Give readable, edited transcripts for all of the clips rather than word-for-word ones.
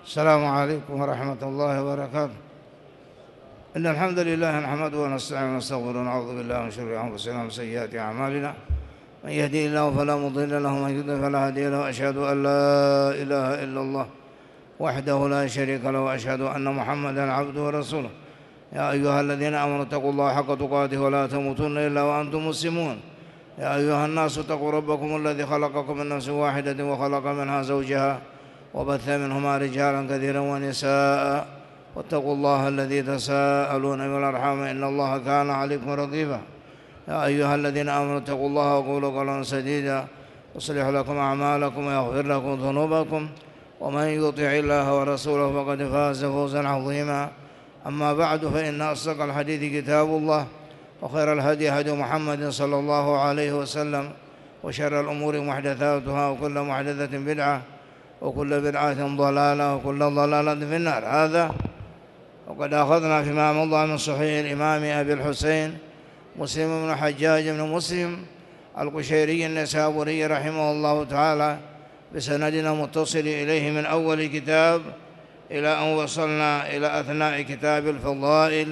السلام عليكم ورحمة الله وبركاته. إن الحمد لله نحمده ونستعينه ونستغفره ونعوذ بالله من شرور أنفسنا ومن سيئات أعمالنا. من يهدي الله فلا مضل له ومن يضلل فلا هادي له. وأشهد أن لا إله إلا الله وحده لا شريك له، وأشهد أن محمدًا عبده ورسوله. يا أيها الذين آمنوا اتقوا الله حق تقاته ولا تموتن إلا وأنتم مسلمون. يا أيها الناس اتقوا ربكم الذي خلقكم من نفس واحدة وخلق منها زوجها وبث منهما رجالا كثيرا ونساء، واتقوا الله الذي تساءلون بالأرحام إن الله كان عليكم رقيبا. يا أيها الذين آمنوا اتقوا الله وقولوا قولا سديدا يصلح لكم أعمالكم ويغفر لكم ذنوبكم، ومن يطع الله ورسوله فقد فاز فوزا عظيما. أما بعد، فإن أصدق الحديث كتاب الله، وخير الهدي هدي محمد صلى الله عليه وسلم، وشر الأمور محدثاتها، وكل محدثة بدعة، وكل بدعة ضلالة، وكل ضلالة في النار. هذا وقد أخذنا فيما مضى من صحيح الإمام أبي الحسين مسلم بن حجاج بن مسلم القشيري النيسابوري رحمه الله تعالى بسندنا متصل إليه من أول كتاب إلى أن وصلنا إلى أثناء كتاب الفضائل.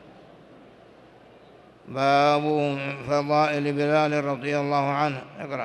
باب فضائل بلال رضي الله عنه. اقرأ.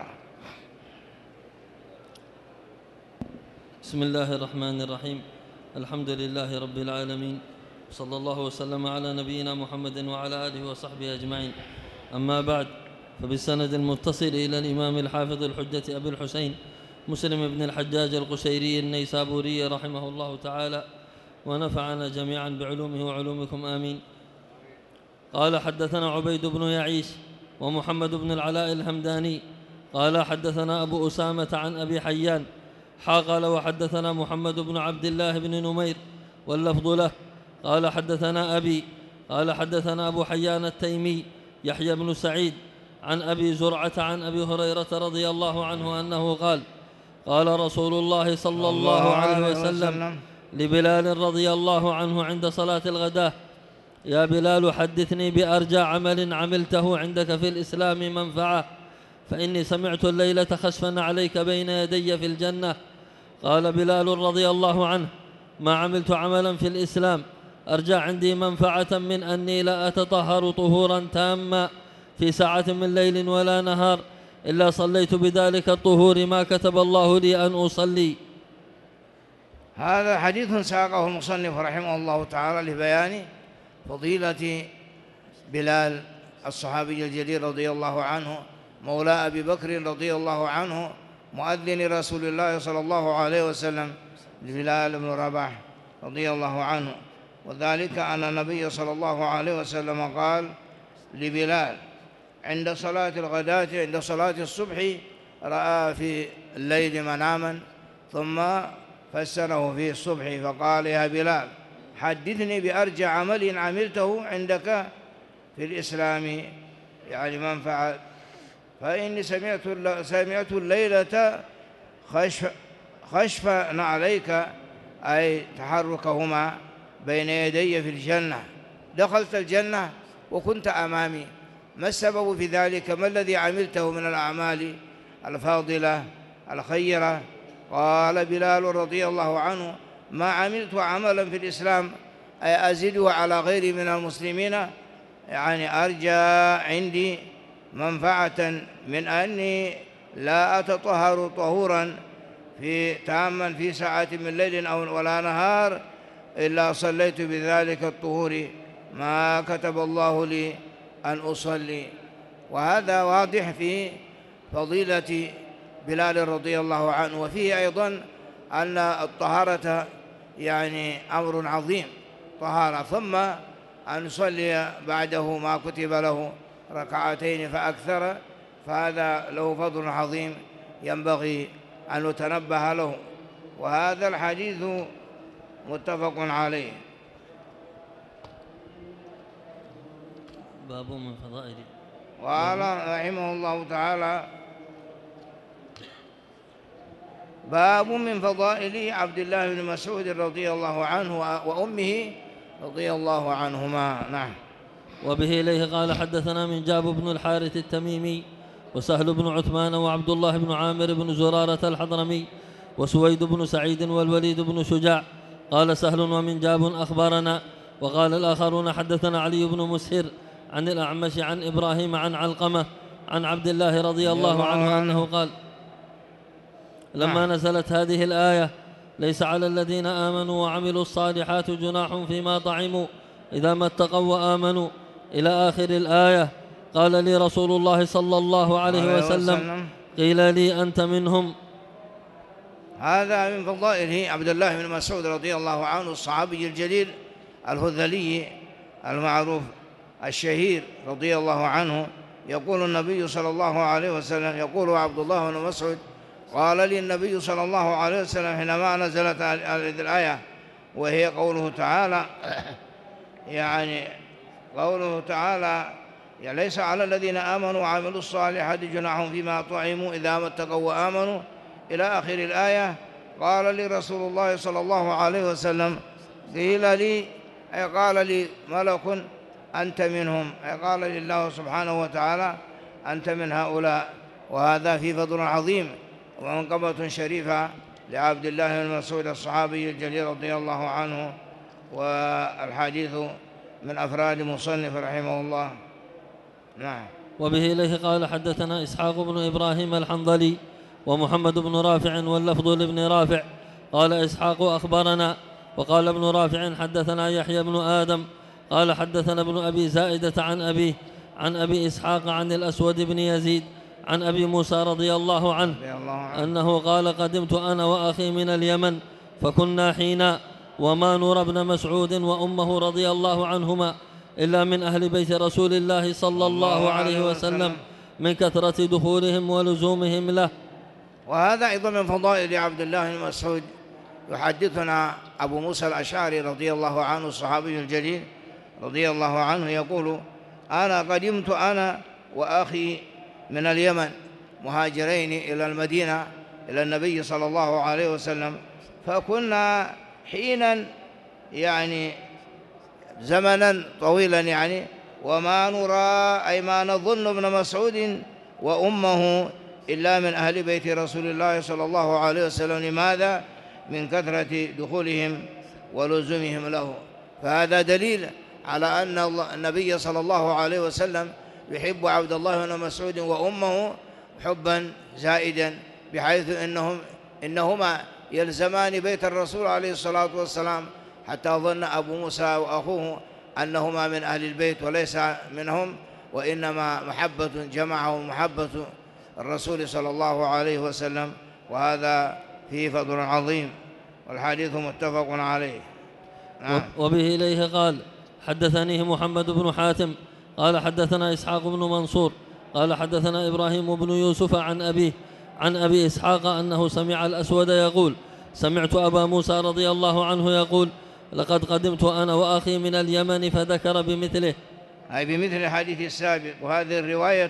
بسم الله الرحمن الرحيم. الحمد لله رب العالمين، صلى الله وسلم على نبينا محمد وعلى آله وصحبه أجمعين. أما بعد، فبالسند المتصل إلى الإمام الحافظ الحجة أبي الحسين مسلم بن الحجاج القشيري النيسابوري رحمه الله تعالى، ونفعنا جميعا بعلومه وعلومكم آمين. قال: حدثنا عبيد بن يعيش ومحمد بن العلاء الهمداني قال: حدثنا أبو أسامة عن أبي حيان قال: وحدثنا محمد بن عبد الله بن نمير واللفظ له قال: حدثنا أبي قال: حدثنا أبو حيان التيمي يحيى بن سعيد عن أبي زرعة عن أبي هريرة رضي الله عنه أنه قال: قال رسول الله صلى الله عليه وسلم لبلال رضي الله عنه عند صلاة الغداة: يا بلال، حدثني بأرجى عمل عملته عندك في الإسلام منفعة، فإني سمعت الليلة خسفا عليك بين يدي في الجنة. قال بلال رضي الله عنه: ما عملت عملا في الإسلام أرجى عندي منفعة من أني لا أتطهر طهورا تاما في ساعة من ليل ولا نهار إلا صليت بذلك الطهور ما كتب الله لي أن أصلي. هذا حديث ساقه المصنف رحمه الله تعالى لبيان فضيلة بلال الصحابي الجليل رضي الله عنه، مولى أبي بكر رضي الله عنه، مؤذن رسول الله صلى الله عليه وسلم، بلال بن رباح رضي الله عنه. وذلك أن النبي صلى الله عليه وسلم قال لبلال عند صلاة الغداة، عند صلاة الصبح، رأى في الليل مناما ثم فسره في الصبح فقال: يا بلال، حدثني بأرجى عمل عملته عندك في الإسلام، يعني منفعة، فإني سمعت الليلة خشفا عليك، أي تحركهما بين يدي في الجنة. دخلت الجنة وكنت أمامي، ما السبب في ذلك؟ ما الذي عملته من الأعمال الفاضلة الخيرة؟ قال بلال رضي الله عنه: ما عملت عملا في الإسلام أي أزيده على غيري من المسلمين، يعني أرجى عندي منفعة من أني لا أتطهر طهورا تاما في ساعة من ليل أو ولا نهار إلا صليت بذلك الطهور ما كتب الله لي أن أصلي. وهذا واضح في فضيلة بلال رضي الله عنه. وفيه أيضا أن الطهارة يعني أمر عظيم، طهارة، ثم أن يصلي بعده ما كتب له ركعتين فأكثر، فهذا له فضل عظيم ينبغي أن نتنبه له. وهذا الحديث متفق عليه. باب من فضائل. قال رحمه الله تعالى: باب من فضائل عبد الله بن مسعود رضي الله عنه وأمه رضي الله عنهما. نعم. وبه إليه قال: حدثنا من جاب بن الحارث التميمي وسهل بن عثمان وعبد الله بن عامر بن زرارة الحضرمي وسويد بن سعيد والوليد بن شجاع قال سهل ومنجاب أخبرنا. وقال الآخرون حدثنا علي بن مسهر عن الأعمش عن إبراهيم عن علقمة عن عبد الله رضي الله عنه أنه قال لما نزلت هذه الآية ليس على الذين آمنوا وعملوا الصالحات جناح فيما طعموا إذا ما اتقوا وآمنوا إلى آخر الآية قال لي رسول الله صلى الله عليه وسلم قيل لي أنت منهم. هذا من فضائله عبد الله بن مسعود رضي الله عنه الصحابي الجليل الهذلي المعروف الشهير رضي الله عنه. يقول النبي صلى الله عليه وسلم، يقول عبد الله بن مسعود قال لي النبي صلى الله عليه وسلم حينما نزلت هذه الآية وهي قوله تعالى يعني قوله تعالى ليس على الذين آمنوا وعملوا الصالحات جناح فيما طعموا إذا ما اتقوا وآمنوا إلى آخر الآية. قال لي رسول الله صلى الله عليه وسلم قيل لي أي قال لي ملك أنت منهم، أي قال لي الله سبحانه وتعالى أنت من هؤلاء. وهذا في فضل عظيم ومنقبة شريفة لعبد الله بن مسعود الصحابي الجليل رضي الله عنه. والحديث من أفراد مصنف رحمه الله. نعم. وبه إليه قال حدثنا إسحاق بن إبراهيم الحنظلي ومحمد بن رافع واللفظ لابن رافع قال إسحاق أخبرنا. وقال ابن رافع حدثنا يحيى بن آدم قال حدثنا ابن أبي زائدة عن أبيه عن أبي إسحاق عن الأسود بن يزيد عن أبي موسى رضي الله عنه أنه قال قدمت أنا وأخي من اليمن فكنا حينا وما نرى ابن مسعود وأمه رضي الله عنهما إلا من أهل بيت رسول الله صلى الله عليه وسلم من كثرة دخولهم ولزومهم له. وهذا أيضا من فضائل عبد الله بن مسعود. يحدثنا أبو موسى الأشعري رضي الله عنه الصحابي الجليل رضي الله عنه يقول أنا قدمت أنا وأخي من اليمن مهاجرين إلى المدينة إلى النبي صلى الله عليه وسلم فكنا حينا يعني زمنا طويلا يعني وما نرى أي ما نظن ابن مسعود وأمه إلا من أهل بيت رسول الله صلى الله عليه وسلم. لماذا؟ من كثرة دخولهم ولزومهم له. فهذا دليل على أن النبي صلى الله عليه وسلم يحب عبد الله بن مسعود وأمه حبا زائدا بحيث إنهما يلزمان بيت الرسول عليه الصلاة والسلام حتى ظن أبو موسى وأخوه أنهما من أهل البيت وليس منهم، وإنما محبة جمعهم محبة الرسول صلى الله عليه وسلم. وهذا فيه فضل عظيم والحديث متفق عليه. وبه إليه قال حدثنيه محمد بن حاتم قال حدثنا إسحاق بن منصور قال حدثنا إبراهيم بن يوسف عن أبيه عن أبي إسحاق أنه سمع الأسود يقول سمعت أبا موسى رضي الله عنه يقول لقد قدمت أنا وأخي من اليمن فذكر بمثله، أي بمثل الحديث السابق. وهذه الرواية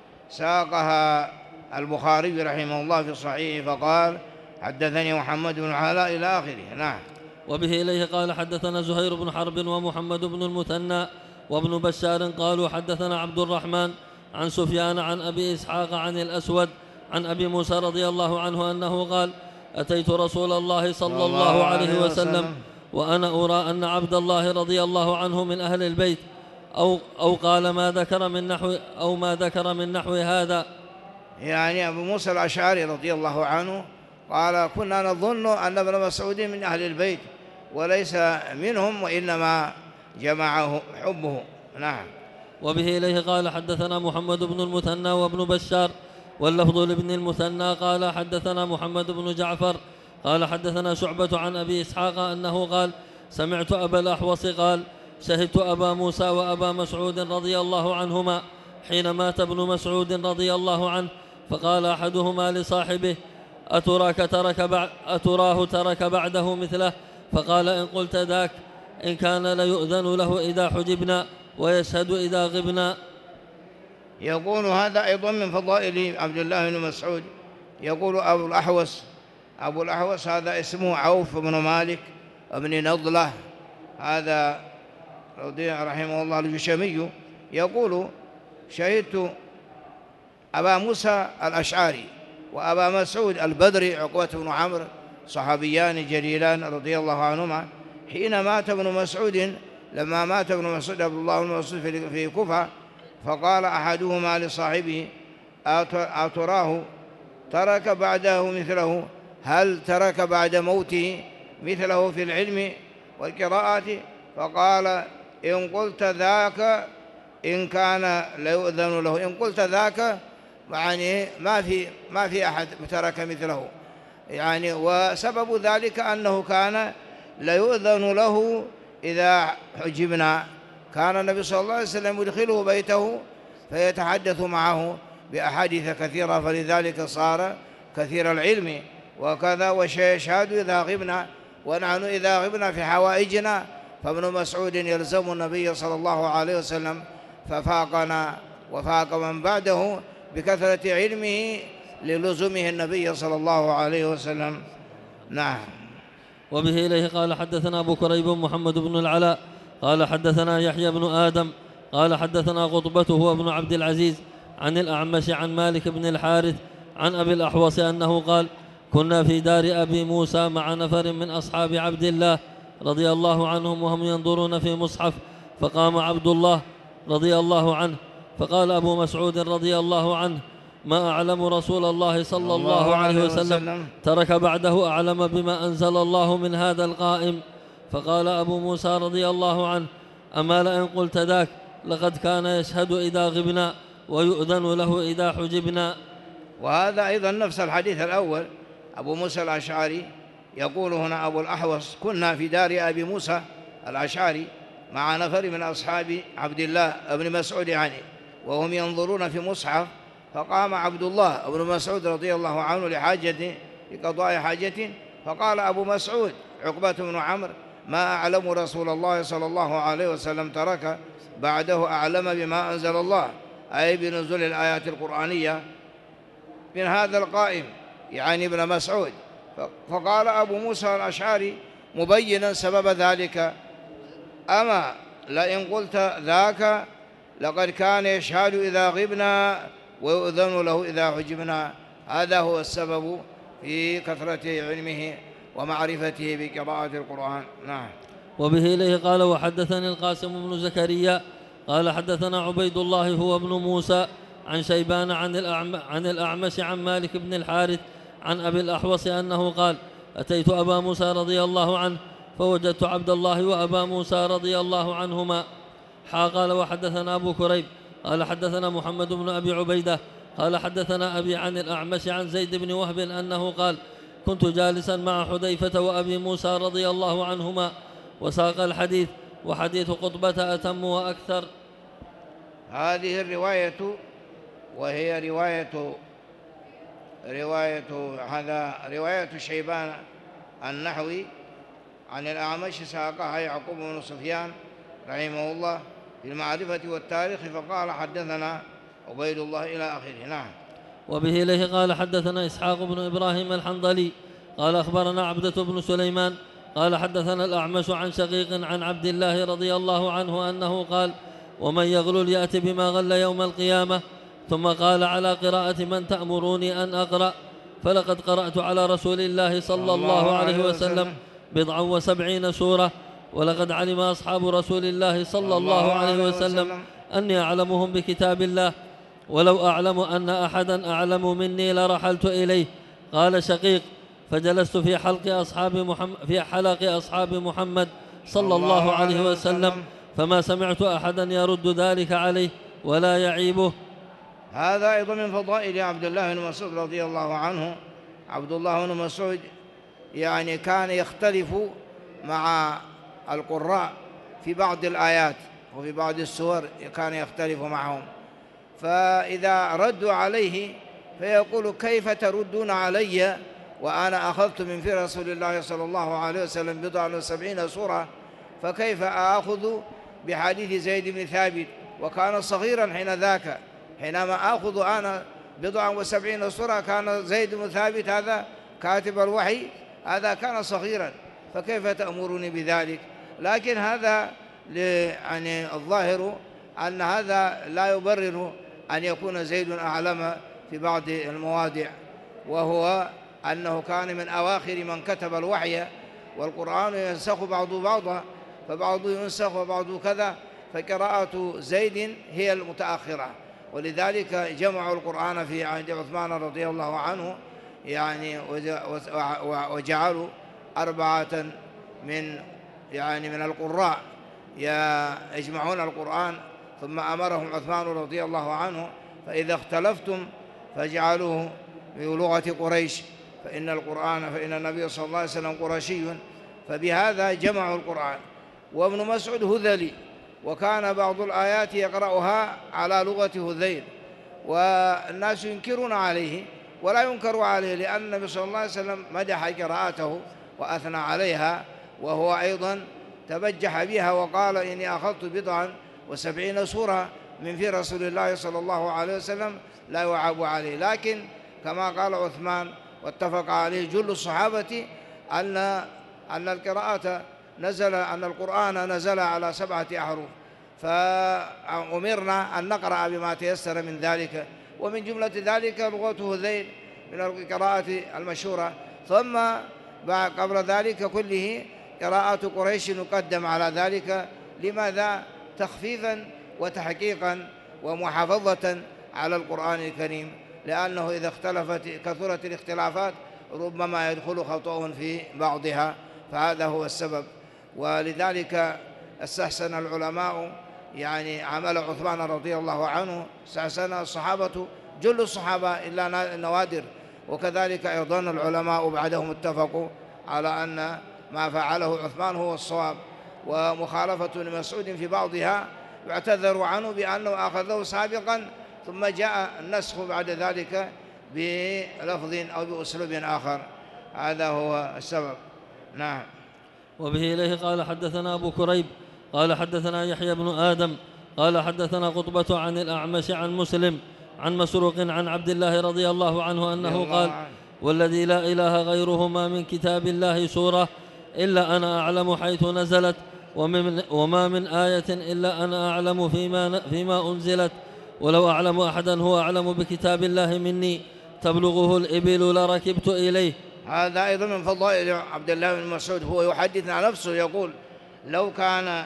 ساقها البخاري رحمه الله في صحيحه فقال حدثني محمد بن علاء إلى آخره. نعم. وبه إليه قال حدثنا زهير بن حرب ومحمد بن المثنى وابن بشار قالوا حدثنا عبد الرحمن عن سفيان عن أبي إسحاق عن الأسود عن أبي موسى رضي الله عنه أنه قال أتيت رسول الله صلى الله عليه وسلم وأنا أرى أن عبد الله رضي الله عنه من أهل البيت أو قال ما ذكر من نحو هذا. يعني أبو موسى الأشعري رضي الله عنه قال كنا نظن أن ابن مسعود من أهل البيت وليس منهم وإنما جمعه حبه. نعم. وبه إليه قال حدثنا محمد بن المثنى وابن بشار واللفظ لابن المثنى قال حدثنا محمد بن جعفر قال حدثنا شعبة عن أبي إسحاق أنه قال سمعت أبا الأحوص قال شهدت أبا موسى وأبا مسعود رضي الله عنهما حين مات ابن مسعود رضي الله عنه فقال أحدهما لصاحبه أتراه ترك بعده مثله؟ فقال إن قلت ذاك إن كان ليؤذن له إذا حجبنا ويشهد إذا غبنا. يقول هذا أيضا من فضائل عبد الله بن مسعود. يقول أبو الأحوص هذا اسمه عوف بن مالك بن نضلة هذا رحمه الله الجشمي. يقول شهدت أبا موسى الأشعري وأبا مسعود البدري عقبة بن عمرو صحابيان جليلان رضي الله عنهما حين مات ابن مسعود، لما مات ابن مسعود عبد الله بن مسعود في كوفة، فقال أحدهما لصاحبه: أتراه ترك بعده مثله؟ هل ترك بعد موته مثله في العلم والقراءة؟ فقال: إن قلت ذاك إن كان ليؤذن له. إن قلت ذاك يعني ما في أحد ترك مثله يعني، وسبب ذلك أنه كان ليؤذن له إذا حجبنا. كان النبي صلى الله عليه وسلم يدخله بيته فيتحدث معه بأحاديث كثيرة، فلذلك صار كثير العلم وكذا. ويشهد إذا غبنا، ونحن إذا غبنا في حوائجنا فابن مسعود يلزم النبي صلى الله عليه وسلم، ففاقنا وفاق من بعده بكثرة علمه للزومه النبي صلى الله عليه وسلم. نعم. وبه إليه قال حدثنا أبو كريب محمد بن العلاء قال حدثنا يحيى بن آدم قال حدثنا قطبة هو ابن عبد العزيز عن الأعمش عن مالك بن الحارث عن أبي الأحوص أنه قال: كنا في دار أبي موسى مع نفر من أصحاب عبد الله رضي الله عنهم وهم ينظرون في مصحف، فقام عبد الله رضي الله عنه فقال أبو مسعود رضي الله عنه: ما أعلم رسول الله صلى الله عليه وسلم ترك بعده أعلم بما أنزل الله من هذا القائم. فقال أبو موسى رضي الله عنه: أما لئن قلت ذاك لقد كان يشهد إذا غبنا ويؤذن له إذا حجبنا. وهذا أيضا نفس الحديث الأول. أبو موسى الأشعري يقول هنا أبو الأحوص: كنا في دار أبي موسى الأشعري مع نفر من أصحاب عبد الله ابن مسعود يعني، وهم ينظرون في مصحف، فقام عبد الله ابن مسعود رضي الله عنه لحاجته، لقضاء حاجته، فقال أبو مسعود عقبة بن عمرو: ما أعلم رسول الله صلى الله عليه وسلم ترك بعده أعلم بما أنزل الله، أي بنزول الآيات القرآنية من هذا القائم يعني ابن مسعود. فقال أبو موسى الأشعري مبينا سبب ذلك: أما لئن قلت ذاك لقد كان يشهد إذا غبنا ويؤذن له إذا حجبنا. هذا هو السبب في كثرة علمه ومعرفته بقراءة القرآن. نعم. وبه إليه قال وحدثني القاسم بن زكريا قال حدثنا عبيد الله هو ابن موسى عن شيبان عن الأعمش عن مالك بن الحارث عن أبي الأحوص أنه قال: أتيت أبا موسى رضي الله عنه فوجدت عبد الله وأبا موسى رضي الله عنهما. قال وحدثنا أبو كريب قال حدثنا محمد بن أبي عبيدة قال حدثنا أبي عن الأعمش عن زيد بن وهب أنه قال: كنت جالسا مع حذيفة وأبي موسى رضي الله عنهما وساق الحديث، وحديث قطبة أتم وأكثر. هذه الرواية وهي رواية شيبان النحوي عن الأعمش ساقها يعقوب بن سفيان رحمه الله في المعرفة والتاريخ، فقال حدثنا عبيد الله إلى آخره. نعم. وبه إليه قال حدثنا إسحاق بن إبراهيم الحنظلي قال أخبرنا عبدة بن سليمان قال حدثنا الأعمش عن شقيق عن عبد الله رضي الله عنه أنه قال: ومن يغلل يأتي بما غل يوم القيامة. ثم قال على قراءة من تأمروني أن أقرأ، فلقد قرأت على رسول الله صلى الله عليه وسلم 79 سورة، ولقد علم أصحاب رسول الله صلى الله عليه وسلم أني أعلمهم بكتاب الله، ولو أعلم أن أحدا أعلم مني لرحلت إليه. قال شقيق: فجلست في حلق أصحاب محمد صلى الله عليه وسلم، فما سمعت أحدا يرد ذلك عليه ولا يعيبه. هذا أيضا من فضائل عبد الله بن مسعود رضي الله عنه. عبد الله بن مسعود يعني كان يختلف مع القراء في بعض الآيات وفي بعض السور، كان يختلف معهم، فإذا ردوا عليه فيقول: كيف تردون علي وأنا أخذت من في رسول الله صلى الله عليه وسلم 70 سورة، فكيف آخذ بحديث زيد بن ثابت وكان صغيرا حين ذاك، حينما آخذ أنا 70 سورة كان زيد بن ثابت هذا كاتب الوحي هذا كان صغيرا، فكيف تأمرني بذلك؟ لكن هذا يعني الظاهر أن هذا لا يبرر أن يكون زيد أعلم في بعض المواضع، وهو أنه كان من أواخر من كتب الوحي، والقرآن ينسخ بعضه بعضا، فبعضه ينسخ وبعضه كذا، فقراءة زيد هي المتأخرة، ولذلك جمعوا القرآن في عهد عثمان رضي الله عنه، يعني وجعلوا 4 من القراء يجمعون القرآن، ثم أمرهم عثمان رضي الله عنه فإذا اختلفتم فاجعلوه بلغة قريش، فإن النبي صلى الله عليه وسلم قرشي، فبهذا جمعوا القرآن. وابن مسعود هذلي، وكان بعض الآيات يقرأها على لغة هذيل، والناس ينكرون عليه ولا ينكر عليه، لأن النبي صلى الله عليه وسلم مدح قراءته وأثنى عليها، وهو أيضا تبجح بها وقال إني أخذت 70 سورة من في رسول الله صلى الله عليه وسلم لا يعاب عليه. لكن كما قال عثمان واتفق عليه جل الصحابة أن القرآن نزل على 7 أحرف، فأمرنا أن نقرأ بما تيسر من ذلك، ومن جملة ذلك لغة هذيل من القراءة المشهورة. ثم قبل ذلك كله قراءة قريش نقدم على ذلك، لماذا؟ تخفيفا وتحقيقا ومحافظة على القرآن الكريم، لأنه إذا كثرت الاختلافات ربما يدخل خطأ في بعضها، فهذا هو السبب. ولذلك استحسن العلماء يعني عمل عثمان رضي الله عنه، استحسن الصحابة جل الصحابة إلا نوادر، وكذلك أيضا العلماء بعدهم اتفقوا على أن ما فعله عثمان هو الصواب، ومخالفة ابن مسعود في بعضها يعتذر عنه بأنه أخذه سابقا ثم جاء النسخ بعد ذلك بلفظ أو بأسلوب آخر، هذا هو السبب. نعم. وبه إليه قال حدثنا أبو كريب قال حدثنا يحيى بن آدم قال حدثنا قطبة عن الأعمش عن مسلم عن مسروق عن عبد الله رضي الله عنه أنه قال والذي لا إله غيره ما من كتاب الله سورة إلا أنا أعلم حيث نزلت، وما من آية إلا أنا أعلم فيما أنزلت، ولو أعلم أحدا هو أعلم بكتاب الله مني تبلغه الإبل لركبت إليه. هذا أيضا من فضائل عبد الله بن مسعود، هو يحدث عن نفسه يقول لو كان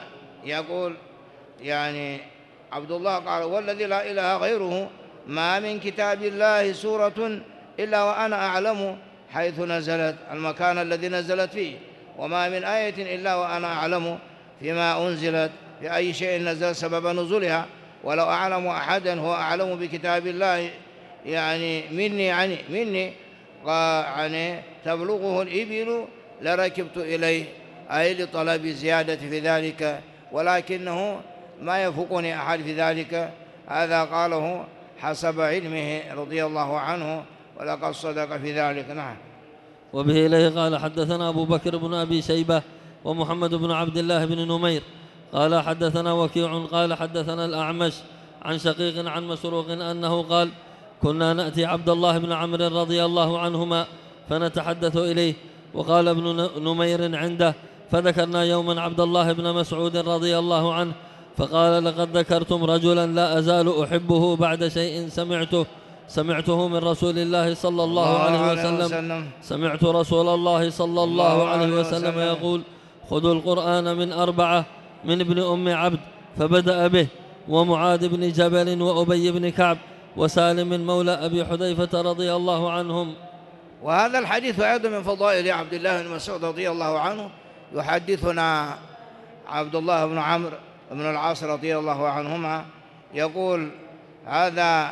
يعني عبد الله قال والذي لا إله غيره ما من كتاب الله سورة إلا وأنا أعلم حيث نزلت، المكان الذي نزلت فيه، وما من آية إلا وأنا أعلم فيما أنزلت، في أي شيء نزل سبب نزولها، ولو أعلم أحدا هو أعلم بكتاب الله يعني مني تبلغه الإبل لركبت إليه، أي لطلب زيادة في ذلك، ولكنه ما يفوقني أحد في ذلك، هذا قاله حسب علمه رضي الله عنه، ولقد صدق في ذلك. نعم. وبه إليه قال حدثنا أبو بكر بن أبي شيبة ومحمد بن عبد الله بن نمير قال حدثنا وكيع قال حدثنا الأعمش عن شقيق عن مسروق أنه قال كنا نأتي عبد الله بن عمرو رضي الله عنهما فنتحدث إليه، وقال ابن نمير عنده، فذكرنا يوما عبد الله بن مسعود رضي الله عنه فقال لقد ذكرتم رجلا لا أزال أحبه بعد شيء سمعته من رسول الله صلى الله عليه وسلم. سمعت رسول الله صلى الله عليه وسلم يقول خذوا القرآن من 4 من ابن أم عبد، فبدأ به ومعاذ بن جبل وأبي بن كعب وسالم مولى أبي حذيفة رضي الله عنهم. وهذا الحديث أيضا من فضائل عبد الله بن مسعود رضي الله عنه. يحدثنا عبد الله بن عمرو بن العاص رضي الله عنهما يقول هذا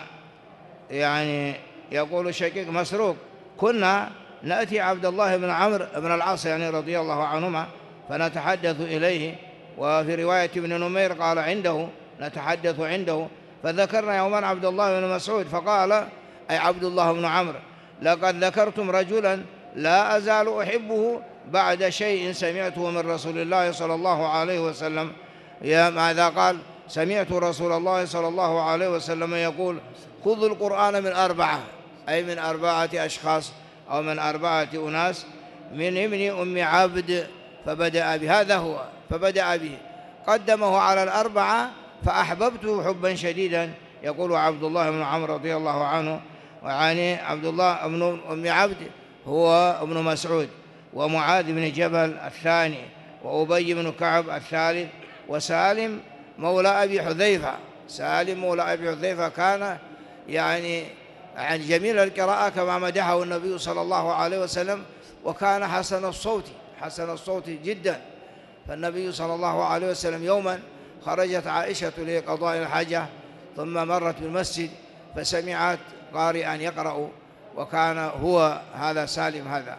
يعني يقول شقيق مسروق كنا نأتي عبد الله بن عمرو بن العاص يعني رضي الله عنهما فنتحدث إليه، وفي رواية ابن نمير قال عنده نتحدث عنده، فذكرنا يوما عبد الله بن مسعود فقال أي عبد الله بن عمرو لقد ذكرتم رجلا لا أزال أحبه بعد شيء سمعته من رسول الله صلى الله عليه وسلم. ماذا قال؟ سمعت رسول الله صلى الله عليه وسلم يقول خذوا القرآن من 4 أي من 4 أشخاص أو من 4 أناس من ابن أم عبد فبدأ به، هذا هو فبدأ به قدمه على 4 فأحببته حبا شديدا. يقول عبد الله بن عمرو رضي الله عنه وعني عبد الله بن أم عبد هو ابن مسعود، ومعاذ بن جبل الثاني، وأبي بن كعب الثالث، وسالم مولى أبي حذيفة. سالم مولى أبي حذيفة كان يعني جميل القراءة كما مدحه النبي صلى الله عليه وسلم، وكان حسن الصوت جدا. فالنبي صلى الله عليه وسلم يوما خرجت عائشة لقضاء الحاجة، ثم مرت بالمسجد فسمعت قارئا يقرأ، وكان هو هذا سالم هذا،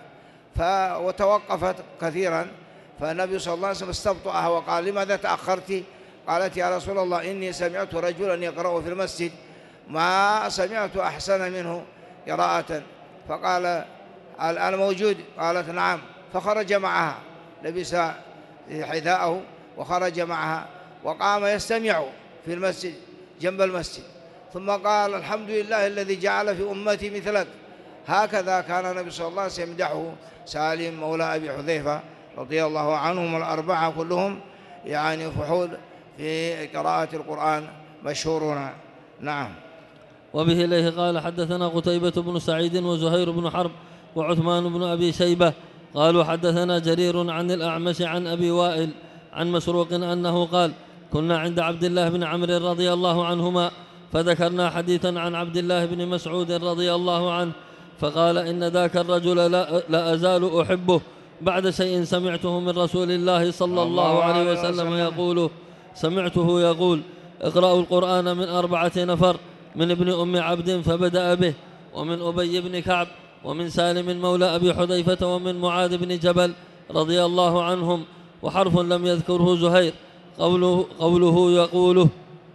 وتوقفت كثيرا. فالنبي صلى الله عليه وسلم استبطأها وقال: لماذا تأخرت؟ قالت: يا رسول الله، إني سمعت رجلا يقرأ في المسجد ما سمعت أحسن منه قراءة. فقال: الآن موجود؟ قالت: نعم. فخرج معها، لبس حذاءه وخرج معها، وقام يستمع في المسجد جنب المسجد، ثم قال: الحمد لله الذي جعل في أمتي مثلك. هكذا كان النبي صلى الله عليه وسلم يمدحه سالم مولى أبي حذيفة رضي الله عنهم الأربعة كلهم، يعني فحول في قراءة القرآن مشهورون. نعم. وبه إليه قال حدثنا قتيبة بن سعيد وزهير بن حرب وعثمان بن أبي شيبة قالوا حدثنا جرير عن الأعمش عن أبي وائل عن مسروق أنه قال: كنا عند عبد الله بن عمرو رضي الله عنهما فذكرنا حديثا عن عبد الله بن مسعود رضي الله عنه، فقال: إن ذاك الرجل لا أزال أحبه بعد شيء سمعته من رسول الله صلى الله عليه وسلم يقول: سمعته يقول: اقرأوا القرآن من 4 نفر، من ابن أم عبد فبدأ به، ومن أبي بن كعب، ومن سالم مولى أبي حذيفة، ومن معاذ بن جبل رضي الله عنهم. وحرف لم يذكره زهير قوله يقوله.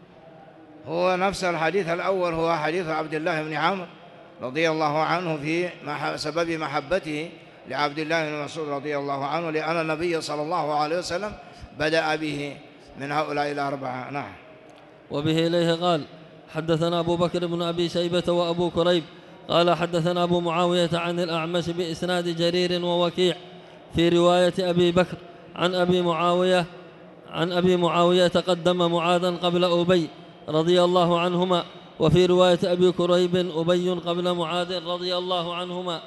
هو نفس الحديث الأول، هو حديث عبد الله بن عمرو رضي الله عنه في سبب محبته لعبد الله بن مسعود رضي الله عنه، لأن النبي صلى الله عليه وسلم بدأ به من هؤلاء الأربعة. نعم. وبه إليه قال حدثنا أبو بكر بن أبي شيبة وأبو كريب قال حدثنا أبو معاوية عن الأعمش بإسناد جرير ووكيع في رواية أبي بكر عن أبي معاوية تقدم معاذا قبل أبي رضي الله عنهما، وفي رواية أبي كريب أبي قبل معاذ رضي الله عنهما.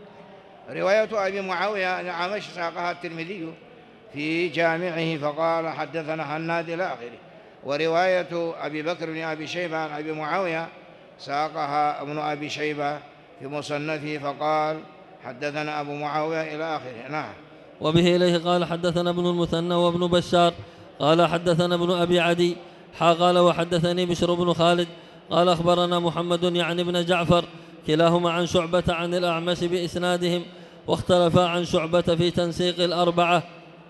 رواية أبي معاوية الأعمش ساقها الترمذي في جامعه فقال: حدثنا حناد إلى آخره. ورواية أبي بكر بن أبي شيبة عن أبي معاوية ساقها ابن أبي شيبة في مصنفه فقال: حدثنا أبو معاوية إلى آخره. نعم. وبه إليه قال حدثنا ابن المثنى وابن بشار قال حدثنا ابن أبي عدي قال وحدثني بشر بن خالد قال أخبرنا محمد يعني بن جعفر كلاهما عن شعبة عن الأعمش بإسنادهم، واختلفا عن شعبة في تنسيق الأربعة.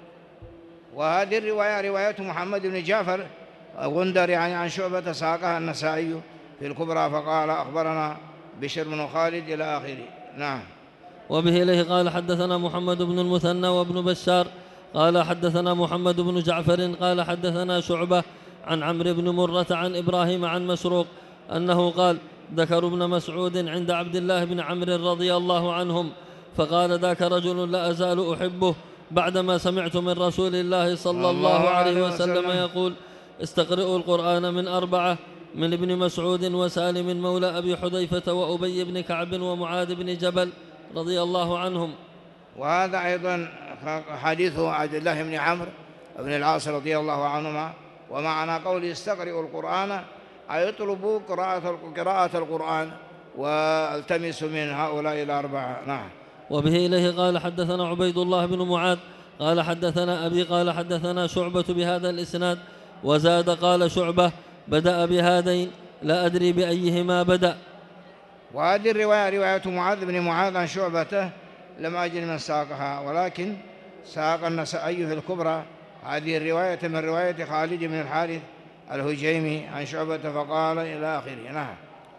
وهذه الرواية رواية محمد بن جعفر غندر يعني عن شعبة ساقها النسائي في الكبرى فقال: أخبرنا بشر بن خالد إلى آخره. نعم. وبه إليه قال حدثنا محمد بن المثنى وابن بشار قال حدثنا محمد بن جعفر قال حدثنا شعبة عن عمرو بن مرة عن إبراهيم عن مسروق أنه قال: ذكروا ابن مسعود عند عبد الله بن عمرو رضي الله عنهم، فقال: ذاك رجل لا أزال أحبه بعدما سمعت من رسول الله صلى الله عليه وسلم يقول: استقرئوا القرآن من 4، من ابن مسعود وسالم مولى أبي حذيفة وأبي بن كعب ومعاذ بن جبل رضي الله عنهم. وهذا أيضا حديث عبد الله بن عمرو بن العاص رضي الله عنهما. ومعنى قوله استقرئوا القرآن أي اطلبوا قراءة القرآن والتمسوا من هؤلاء الأربعة. نعم. وبه إليه قال حدثنا عبيد الله بن معاذ قال حدثنا أبي قال حدثنا شعبة بهذا الإسناد، وزاد قال شعبة: بدأ بهذين لا أدري بأيهما بدأ. وهذه الرواية رواية معاذ بن معاذ عن شعبته لم أجد من ساقها، ولكن ساق النسائي في الكبرى هذه الرواية من رواية خالد بن الحارث الهجيمي عن شعبة فقال إلى آخره. نعم.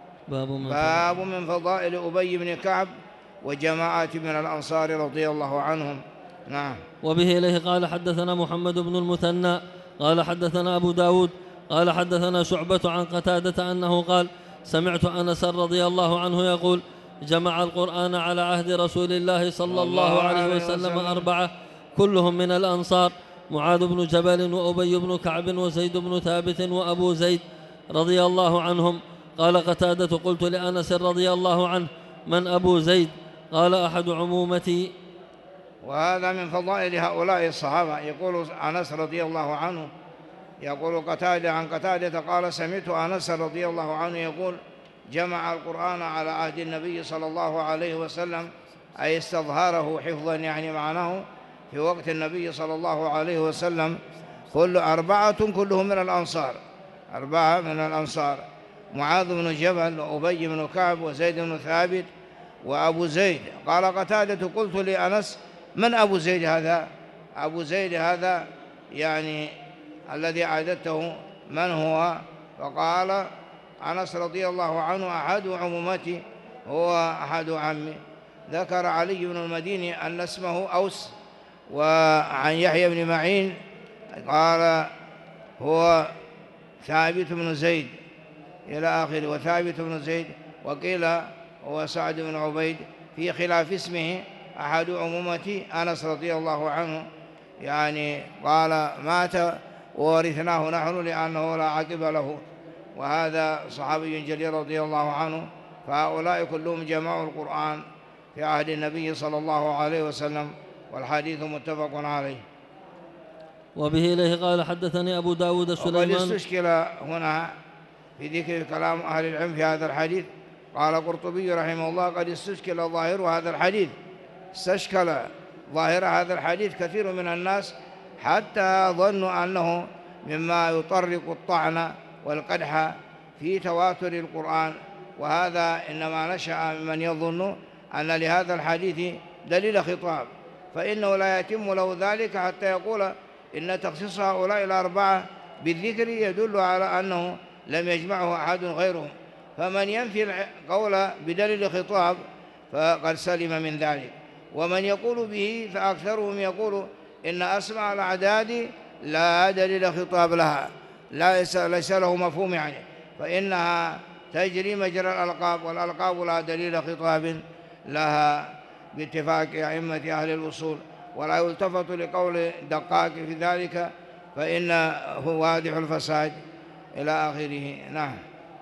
باب من فضائل أبي بن كعب وجماعة من الأنصار رضي الله عنهم. نعم. وبه إليه قال حدثنا محمد بن المثنى قال حدثنا أبو داود قال حدثنا شعبة عن قتادة أنه قال: سمعت أنس رضي الله عنه يقول: جمع القرآن على عهد رسول الله صلى الله عليه وسلم 4 كلهم من الأنصار: معاذ بن جبل وأبي بن كعب وزيد بن ثابت وأبو زيد رضي الله عنهم. قال قتادة: قلت لأنس رضي الله عنه: من أبو زيد؟ قال أحد عمومتي. وهذا من فضائل هؤلاء الصحابة. يقول أنس رضي الله عنه، يقول قتادة عن قتادة قال سمعت أنس رضي الله عنه يقول جمع القرآن على عهد النبي صلى الله عليه وسلم، أي استظهره حفظا، يعني معناه في وقت النبي صلى الله عليه وسلم كل 4 كلهم من الأنصار، 4 من الأنصار: معاذ بن جبل وأبي بن كعب وزيد بن ثابت وأبو زيد. قال قتادة قلت لأنس من أبو زيد هذا؟ أبو زيد هذا يعني الذي أعددته من هو؟ فقال أنس رضي الله عنه أحد عمومتي، هو أحد عمي. ذكر علي بن المديني أن اسمه أوس. وعن يحيى بن معين قال هو ثابت بن زيد إلى آخره، وثابت بن زيد، وقيل هو سعد بن عبيد، في خلاف اسمه أحد عمومتي أنس رضي الله عنه، يعني قال مات وورثناه نحن لأنه لا عقب له، وهذا صحابي جليل رضي الله عنه. فهؤلاء كلهم جمعوا القرآن في عهد النبي صلى الله عليه وسلم، والحديث متفق عليه. وبه إليه قال حدثني أبو داود سليمان. وقد استشكل هنا في ذكر كلام أهل العلم في هذا الحديث. قال قرطبي رحمه الله قد استشكل ظاهر هذا الحديث، استشكل ظاهر هذا الحديث كثير من الناس حتى ظنوا أنه مما يطرق الطعن والقدح في تواتر القرآن، وهذا إنما نشأ ممن يظن أن لهذا الحديث دليل خطاب، فإنه لا يتم له ذلك حتى يقول إن تخصيص هؤلاء 4 بالذكر يدل على أنه لم يجمعه أحد غيرهم، فمن ينفي القول بدليل خطاب فقد سلم من ذلك. ومن يقول به فأكثرهم يقول إن أسماء الأعداد لا دليل خطاب لها، ليس له مفهوم، يعني فإنها تجري مجرى الألقاب، والألقاب لا دليل خطاب لها باتفاق أئمة أهل الوصول، ولا يلتفت لقول دقاق في ذلك فإنه واضح الفساد إلى آخره. نعم.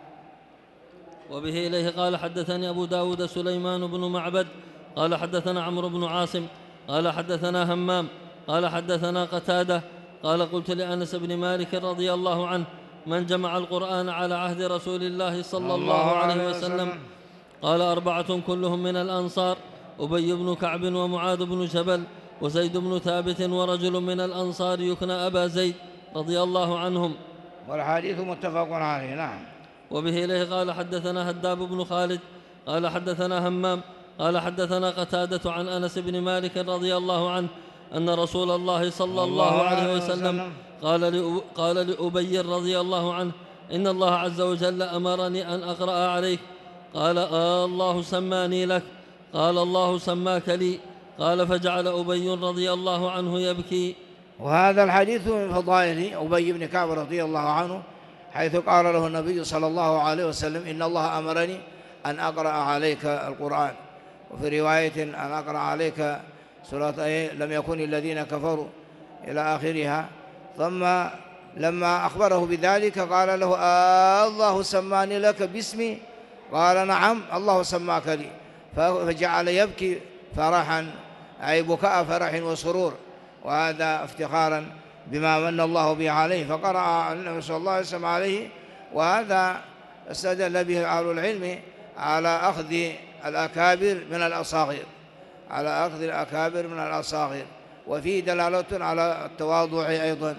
وبه إليه قال حدثني أبو داود سليمان بن معبد قال حدثنا عمرو بن عاصم قال حدثنا همام قال حدثنا قتادة قال قلت لأنس بن مالك رضي الله عنه من جمع القرآن على عهد رسول الله صلى الله عليه وسلم؟ قال 4 كلهم من الأنصار: أبي بن كعب ومعاذ بن جبل وزيد بن ثابت ورجل من الأنصار يكنى أبا زيد رضي الله عنهم. والحديث متفق عليه. نعم. وبه إليه قال حدثنا هداب بن خالد قال حدثنا همام قال حدثنا قتادة عن أنس بن مالك رضي الله عنه أن رسول الله صلى الله عليه وسلم قال لأبي رضي الله عنه: إن الله عز وجل أمرني أن أقرأ عليك. قال: الله سماني لك. قال: الله سماك لي. قال: فجعل أبي رضي الله عنه يبكي. وهذا الحديث من فضائل أبي بن كعب رضي الله عنه، حيث قال له النبي صلى الله عليه وسلم: إن الله أمرني أن أقرأ عليك القرآن. وفي رواية أن أقرأ عليك سورة لم يكن الذين كفروا إلى آخرها. ثم لما أخبره بذلك قال له: الله سماني لك باسمي؟ قال: نعم، الله سماك لي. فجعل يبكي فرحا، أي بكاء فرح وسرور، وهذا افتخارا بما من الله به عليه. فقرأ النبي صلى الله عليه وسلم عليه، وهذا استدل به أهل العلم على أخذ الأكابر من الأصاغر، على أخذ الأكابر من الأصاغر، وفيه دلالة على التواضع أيضا.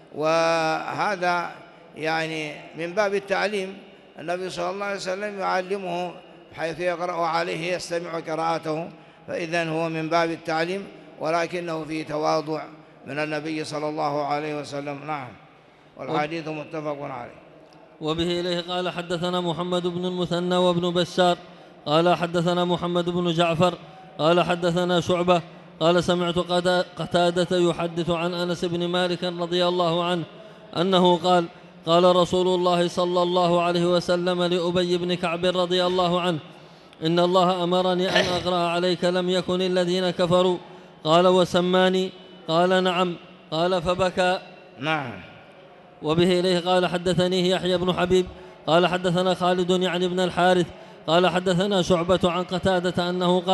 وهذا يعني من باب التعليم، النبي صلى الله عليه وسلم يعلمه حيث يقرأ عليه يستمع قراءته، فإذن هو من باب التعليم، ولكنه فيه تواضع من النبي صلى الله عليه وسلم. نعم. والحديث متفق عليه. وبه إليه قال حدثنا محمد بن المثنى وابن بشار قال حدثنا محمد بن جعفر قال حدثنا شعبة قال: سمعت قتادة يحدث عن أنس بن مالك رضي الله عنه أنه قال: قال رسول الله صلى الله عليه وسلم لأبي بن كعب رضي الله عنه: إن الله أمرني أن أقرأ عليك لم يكن الذين كفروا. قال: وسماني؟ قال: نعم. قال: فبكى. نعم. وبه إليه قال حدثني يحيى بن حبيب قال حدثنا خالد يعني بن الحارث قال حدثنا شعبة عن قتادة أنه قال: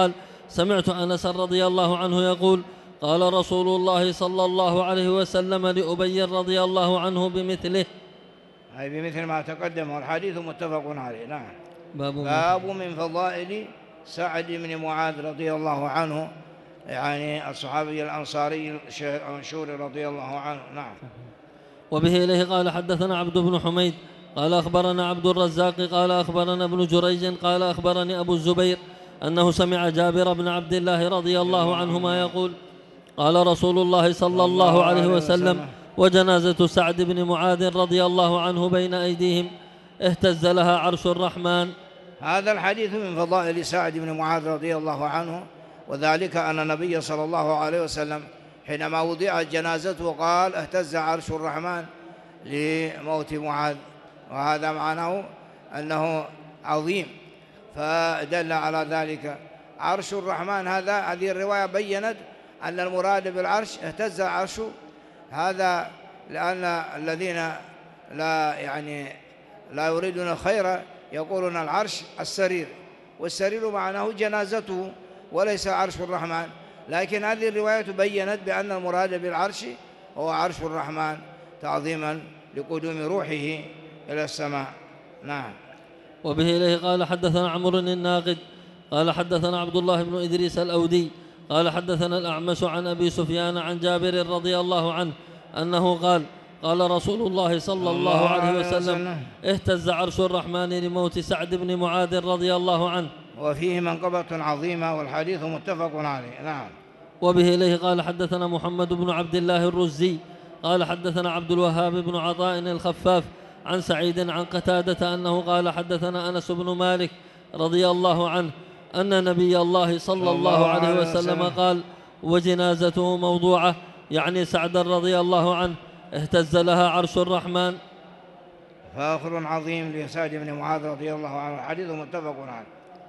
سمعت أنس رضي الله عنه يقول قال رسول الله صلى الله عليه وسلم لأبي رضي الله عنه بمثله، أي بمثل ما تقدم، والحديث متفق عليه. نعم. باب من فضائل سعد بن معاذ رضي الله عنه، يعني الصحابي الأنصاري المشهور رضي الله عنه. نعم. وبه إليه قال حدثنا عبد بن حميد قال أخبرنا عبد الرزاق قال أخبرنا ابن جريج قال أخبرني أبو الزبير أنه سمع جابر بن عبد الله رضي الله عنهما يقول قال رسول الله صلى الله عليه وسلم وجنازة سعد بن معاذ رضي الله عنه بين أيديهم اهتز لها عرش الرحمن. هذا الحديث من فضائل سعد بن معاذ رضي الله عنه، وذلك أن النبي صلى الله عليه وسلم حينما وضعت جنازته قال اهتز عرش الرحمن لموت معاذ، وهذا معناه أنه عظيم، فدل على ذلك عرش الرحمن. هذه الرواية بيّنت أن المراد بالعرش اهتز العرش، هذا لأن الذين لا يريدون الخير يقولون العرش السرير، والسرير معناه جنازته وليس عرش الرحمن، لكن هذه الرواية بيّنت بأن المراد بالعرش هو عرش الرحمن تعظيما لقدوم روحه إلى السماء. نعم. وبه إليه قال حدثنا عمرو الناقد قال حدثنا عبد الله بن إدريس الأودي قال حدثنا الأعمش عن أبي سفيان عن جابر رضي الله عنه أنه قال قال رسول الله صلى الله عليه وسلم اهتز عرش الرحمن لموت سعد بن معاذ رضي الله عنه، وفيه منقبة عظيمة، والحديث متفق عليه. نعم. وبه إليه قال حدثنا محمد بن عبد الله الرزي قال حدثنا عبد الوهاب بن عطاء الخفاف عن سعيد عن قتادة أنه قال حدثنا أنس بن مالك رضي الله عنه أن نبي الله صلى الله عليه وسلم قال وجنازته موضوعة، يعني سعد رضي الله عنه اهتز لها عرش الرحمن. فاخر عظيم لسعد بن معاذ رضي الله عنه، الحديث متفق عليه.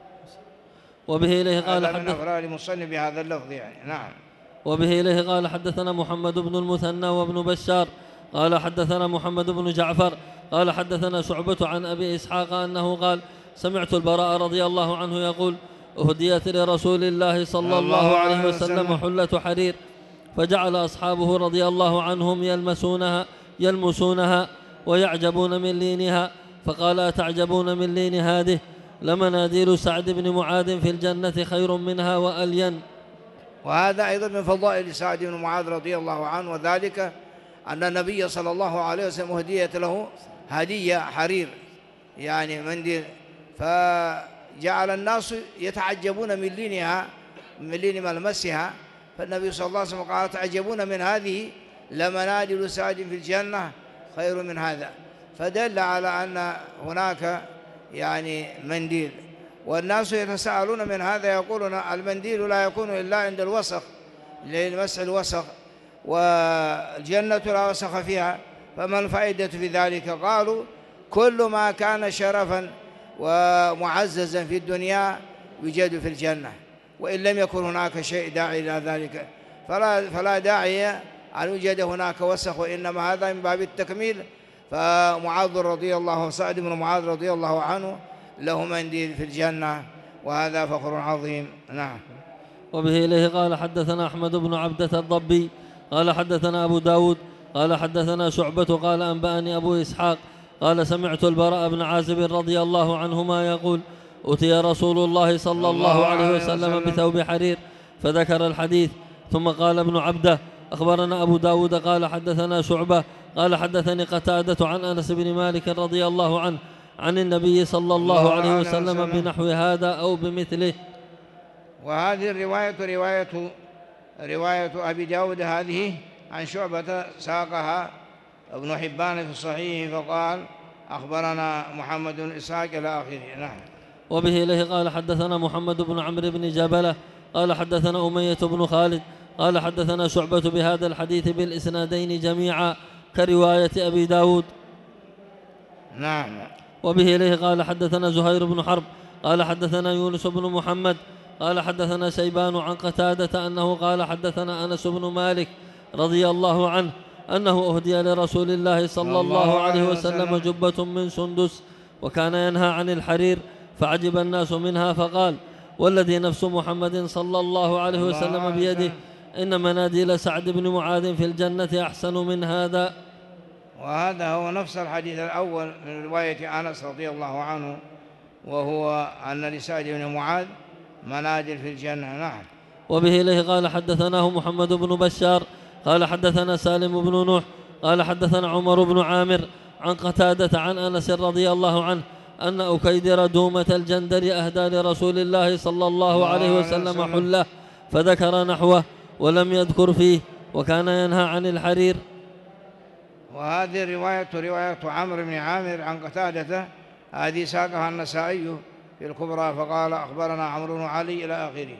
وبه إليه قال حدثنا أفراد المصنف بهذا اللفظ يعني. نعم. وبه إليه قال حدثنا محمد بن المثنى وابن بشار قال حدثنا محمد بن جعفر قال حدثنا شعبة عن أبي إسحاق أنه قال سمعت البراء رضي الله عنه يقول أهديت لرسول الله صلى الله عليه وسلم حلة حرير، فجعل أصحابه رضي الله عنهم يلمسونها ويعجبون من لينها، فقال أتعجبون من لين هذه؟ لمناديل سعد بن معاذ في الجنة خير منها وألين. وهذا أيضا من فضائل سعد بن معاذ رضي الله عنه، وذلك أن النبي صلى الله عليه وسلم هديت له هدية حرير، يعني منديل، فجعل الناس يتعجبون من لينها، من لين ملمسها، فالنبي صلى الله عليه وسلم قال تعجبون من هذه لمنادل سعد في الجنة خير من هذا، فدل على أن هناك يعني منديل، والناس يتساءلون من هذا، يقولون المنديل لا يكون إلا عند الوسخ لمسح الوسخ، والجنة لا وسخ فيها، فما الفائدة في ذلك؟ قالوا كل ما كان شرفا ومعززا في الدنيا يوجد في الجنة، وإن لم يكن هناك شيء داعي إلى ذلك فلا داعي أن يوجد هناك وسخ، وإنما هذا من باب التكميل. سعد بن معاذ رضي الله عنه له منديل في الجنة، وهذا فخر عظيم. نعم. وبه إليه قال حدثنا أحمد بن عبدة الضبي قال حدثنا أبو داود قال حدثنا شعبة قال أنبأني أبو إسحاق قال سمعت البراء بن عازب رضي الله عنهما يقول أتي رسول الله صلى الله عليه وسلم بثوب حرير، فذكر الحديث، ثم قال ابن عبده أخبرنا أبو داود قال حدثنا شعبة قال حدثني قتادة عن أنس بن مالك رضي الله عنه عن النبي صلى الله عليه وسلم بنحو هذا أو بمثله. وهذه الرواية رواية أبي داود هذه عن شعبة ساقها ابن حبان في الصحيح، فقال أخبرنا محمد بن إسحاق إلى آخره. نعم. وبه إليه قال حدثنا محمد بن عمرو بن جبلة قال حدثنا أمية بن خالد قال حدثنا شعبة بهذا الحديث بالإسنادين جميعا كرواية أبي داود. نعم. وبه إليه قال حدثنا زهير بن حرب قال حدثنا يونس بن محمد قال حدثنا شيبان عن قتادة أنه قال حدثنا أنس بن مالك رضي الله عنه أنه أهدي لرسول الله صلى الله عليه وسلم جبة من سندس، وكان ينهى عن الحرير، فعجب الناس منها، فقال والذي نفس محمد صلى الله عليه وسلم بيده إن مناديل سعد بن معاذ في الجنة أحسن من هذا. وهذا هو نفس الحديث الأول من رواية أنس رضي الله عنه، وهو أن لسعد بن معاذ منادل في الجنة. نعم. وبه إليه قال حدثناه محمد بن بشار قال حدثنا سالم بن نوح قال حدثنا عمر بن عامر عن قتادة عن أنس رضي الله عنه أن أكيدر دومة الجندل أهدى لرسول الله صلى الله عليه وسلم حلة، فذكر نحوه ولم يذكر فيه، وكان ينهى عن الحرير. وهذه رواية عمرو بن عامر عن قتادة، هذه ساقها النسائي في الكبرى فقال أخبرنا عمرو بن علي إلى آخره.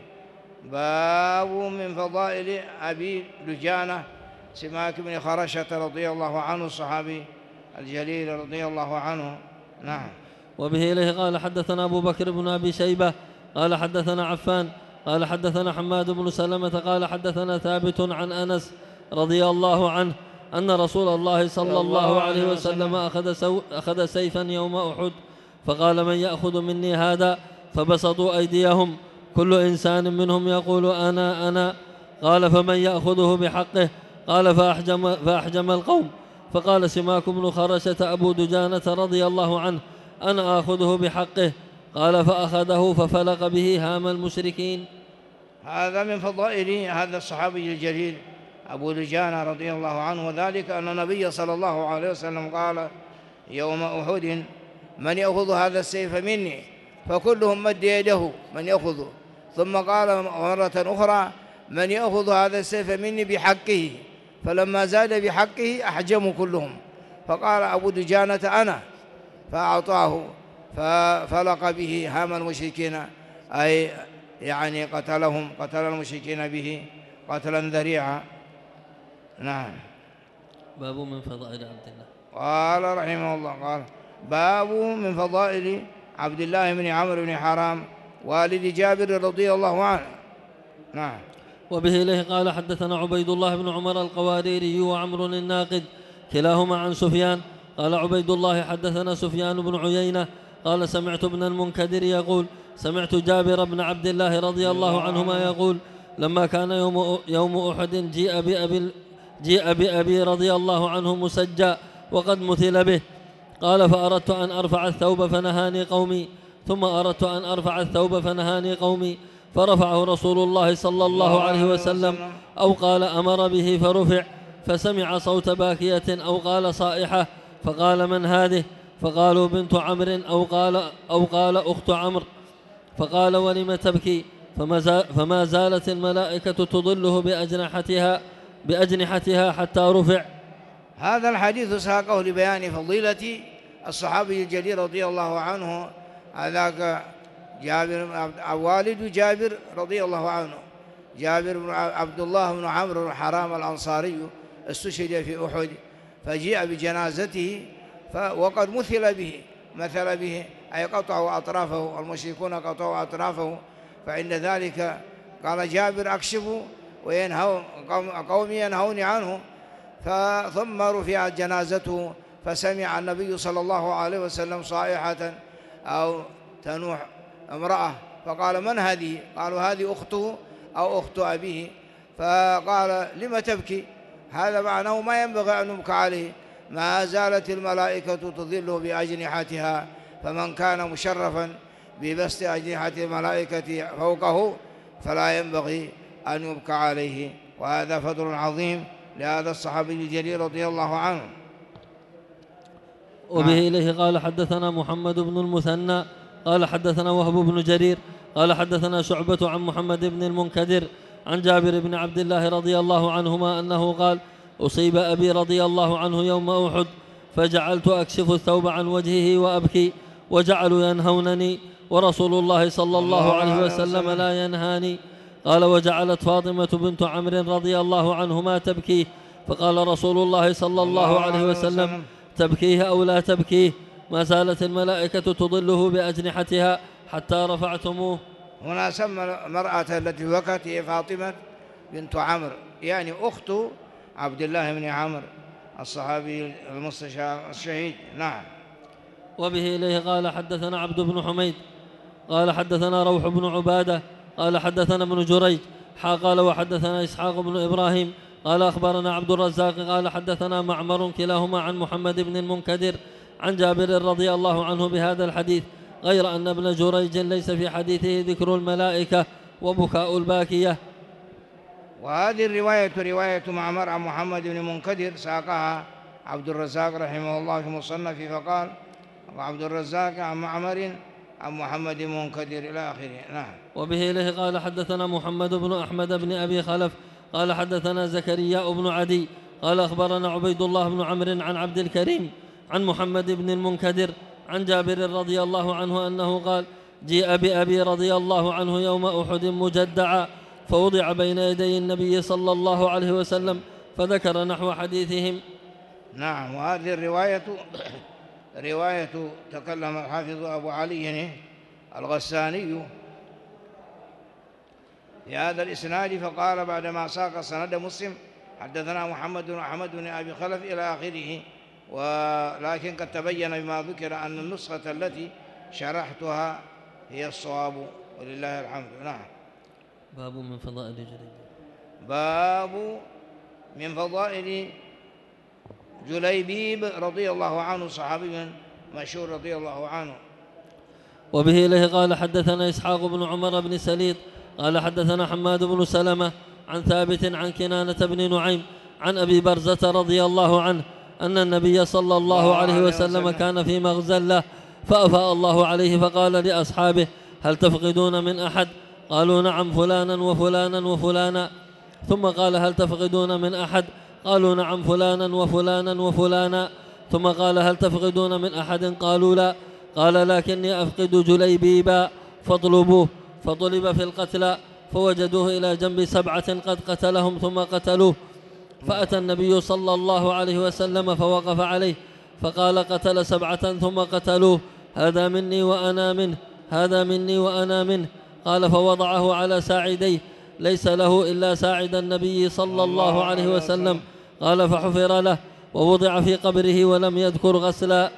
باب من فضائل أبي دجانة سماك بن خرشة رضي الله عنه الصحابي الجليل رضي الله عنه. نعم. وبه إليه قال حدثنا أبو بكر بن أبي شيبة قال حدثنا عفان قال حدثنا حماد بن سلمة قال حدثنا ثابت عن أنس رضي الله عنه أن رسول الله صلى الله عليه وسلم أخذ سيفا يوم أحد، فقال من يأخذ مني هذا؟ فبسطوا أيديهم كل إنسان منهم يقول أنا. قال فمن يأخذه بحقه؟ قال فأحجم القوم، فقال سماك بن خرشة أبو دجانة رضي الله عنه أنا آخذه بحقه. قال فأخذه ففلق به هام المشركين. هذا من فضائل هذا الصحابي الجليل أبو دجانة رضي الله عنه، وذلك أن النبي صلى الله عليه وسلم قال يوم أحد من يأخذ هذا السيف مني؟ فكلهم مد يده من يأخذه، ثم قال مرة أخرى من يأخذ هذا السيف مني بحقه، فلما زاد بحقه أحجموا كلهم، فقال أبو دجانة أنا، فأعطاه ففلق به هام المشركين، أي يعني قتل المشركين به قتلا ذريعا. نعم. باب من فضائل عبد الله. قال رحمه الله قال باب من فضائل عبد الله بن عمرو بن حرام والد جابر رضي الله عنه. نعم. وبه إليه قال حدثنا عبيد الله بن عمر القواريري وعمر الناقد كلاهما عن سفيان قال عبيد الله حدثنا سفيان بن عيينة قال سمعت ابن المنكدر يقول سمعت جابر بن عبد الله رضي الله عنهما يقول لما كان يوم أحد جيء بأبي رضي الله عنه مسجى وقد مثل به، قال فأردت أن أرفع الثوب فنهاني قومي، ثم أردت أن أرفع الثوب فنهاني قومي، فرفعه رسول الله صلى الله عليه وسلم أو قال أمر به فرفع، فسمع صوت باكية أو قال صائحة، فقال من هذه؟ فقالوا بنت عمرو أو قال أخت عمرو، فقال ولم تبكي؟ فما زالت الملائكة تظله بأجنحتها حتى رفع. هذا الحديث ساقه لبيان فضيلة الصحابي الجليل رضي الله عنه، هذاك جابر والد جابر رضي الله عنه، جابر بن عبد الله بن عمرو بن حرام الأنصاري استشهد في أحد، فجيء بجنازته وقد مثل به أي قطعوا أطرافه، المشركون قطعوا أطرافه، فعند ذلك قال جابر أكشفوا قومي ينهوني عنه، ثم رفعت جنازته، فسمع النبي صلى الله عليه وسلم صائحة أو تنوح امرأة، فقال من هذه؟ قالوا هذه أخته أو أخت أبيه، فقال لم تبكي؟ هذا معناه ما ينبغي أن نبكى عليه، ما زالت الملائكة تظله بأجنحتها، فمن كان مشرفا ببسط أجنحة الملائكة فوقه فلا ينبغي أن يبكى عليه، وهذا فضل عظيم لهذا الصحابي الجليل رضي الله عنه. وبه إليه قال حدثنا محمد بن المثنى قال حدثنا وهب بن جرير قال حدثنا شعبة عن محمد بن المنكدر عن جابر بن عبد الله رضي الله عنهما أنه قال أصيب أبي رضي الله عنه يوم أحد، فجعلت أكشف الثوب عن وجهه وأبكي، وجعلوا ينهونني ورسول الله صلى الله عليه وسلم لا ينهاني. قال وجعلت فاطمة بنت عمرو رضي الله عنهما تبكيه، فقال رسول الله صلى الله عليه وسلم تبكيه أو لا تبكيه؟ ما زالت الملائكة تظله بأجنحتها حتى رفعتموه. هنا سمى المرأة التي بكت هي فاطمة بنت عمرو، يعني أخت عبد الله بن عمرو الصحابي الشهيد. نعم. وبه إليه قال حدثنا عبد بن حميد قال حدثنا روح بن عبادة قال حدثنا ابن جريج قال وحدثنا إسحاق بن إبراهيم قال أخبرنا عبد الرزاق قال حدثنا معمر كلاهما عن محمد بن المنكدر عن جابر رضي الله عنه بهذا الحديث، غير أن ابن جريج ليس في حديثه ذكر الملائكة وبكاء الباكية. وهذه الرواية رواية معمر عن محمد بن المنكدر ساقها عبد الرزاق رحمه الله في مصنفه فقال وعبد الرزاق عن معمر عن محمد بن المنكدر إلى آخره. نعم. وبه إليه قال حدثنا محمد بن أحمد بن أبي خلف قال حدثنا زكريا بن عدي قال أخبرنا عبيد الله بن عمرو عن عبد الكريم عن محمد بن المنكدر عن جابر رضي الله عنه أنه قال جيء بأبي رضي الله عنه يوم أحد مجدعا فوضع بين يدي النبي صلى الله عليه وسلم فذكر نحو حديثهم. نعم. وهذه رواية تكلم الحافظ أبو علي الغساني في هذا الإسناد فقال بعدما ساق سند مسلم حدثنا محمد بن أحمد بن أبي خلف إلى آخره، ولكن قد تبين بما ذكر أن النسخة التي شرحتها هي الصواب ولله الحمد. نعم. باب من فضائل جليبيب. باب من فضائل جليبيب رضي الله عنه صحابي مشهور رضي الله عنه. وبه إليه قال حدثنا إسحاق بن عمر بن سليط قال حدثنا حماد بن سلمة عن ثابت عن كنانة بن نعيم عن أبي برزة رضي الله عنه أن النبي صلى الله عليه وسلم كان في مغزى له فأفاء الله عليه فقال لأصحابه هل تفقدون من أحد؟ قالوا نعم فلانا وفلانا وفلانا. ثم قال هل تفقدون من أحد؟ قالوا نعم فلانا وفلانا وفلانا. ثم قال هل تفقدون من أحد؟ قالوا لا. قال لكني أفقد جليبيبا فاطلبوه. فطلب في القتلى فوجدوه إلى جنب 7 قد قتلهم ثم قتلوه، فأتى النبي صلى الله عليه وسلم فوقف عليه فقال قتل 7 ثم قتلوه، هذا مني وأنا منه، هذا مني وأنا منه. قال فوضعه على ساعديه ليس له إلا ساعد النبي صلى الله عليه وسلم. قال فحفر له ووضع في قبره ولم يذكر غسلا.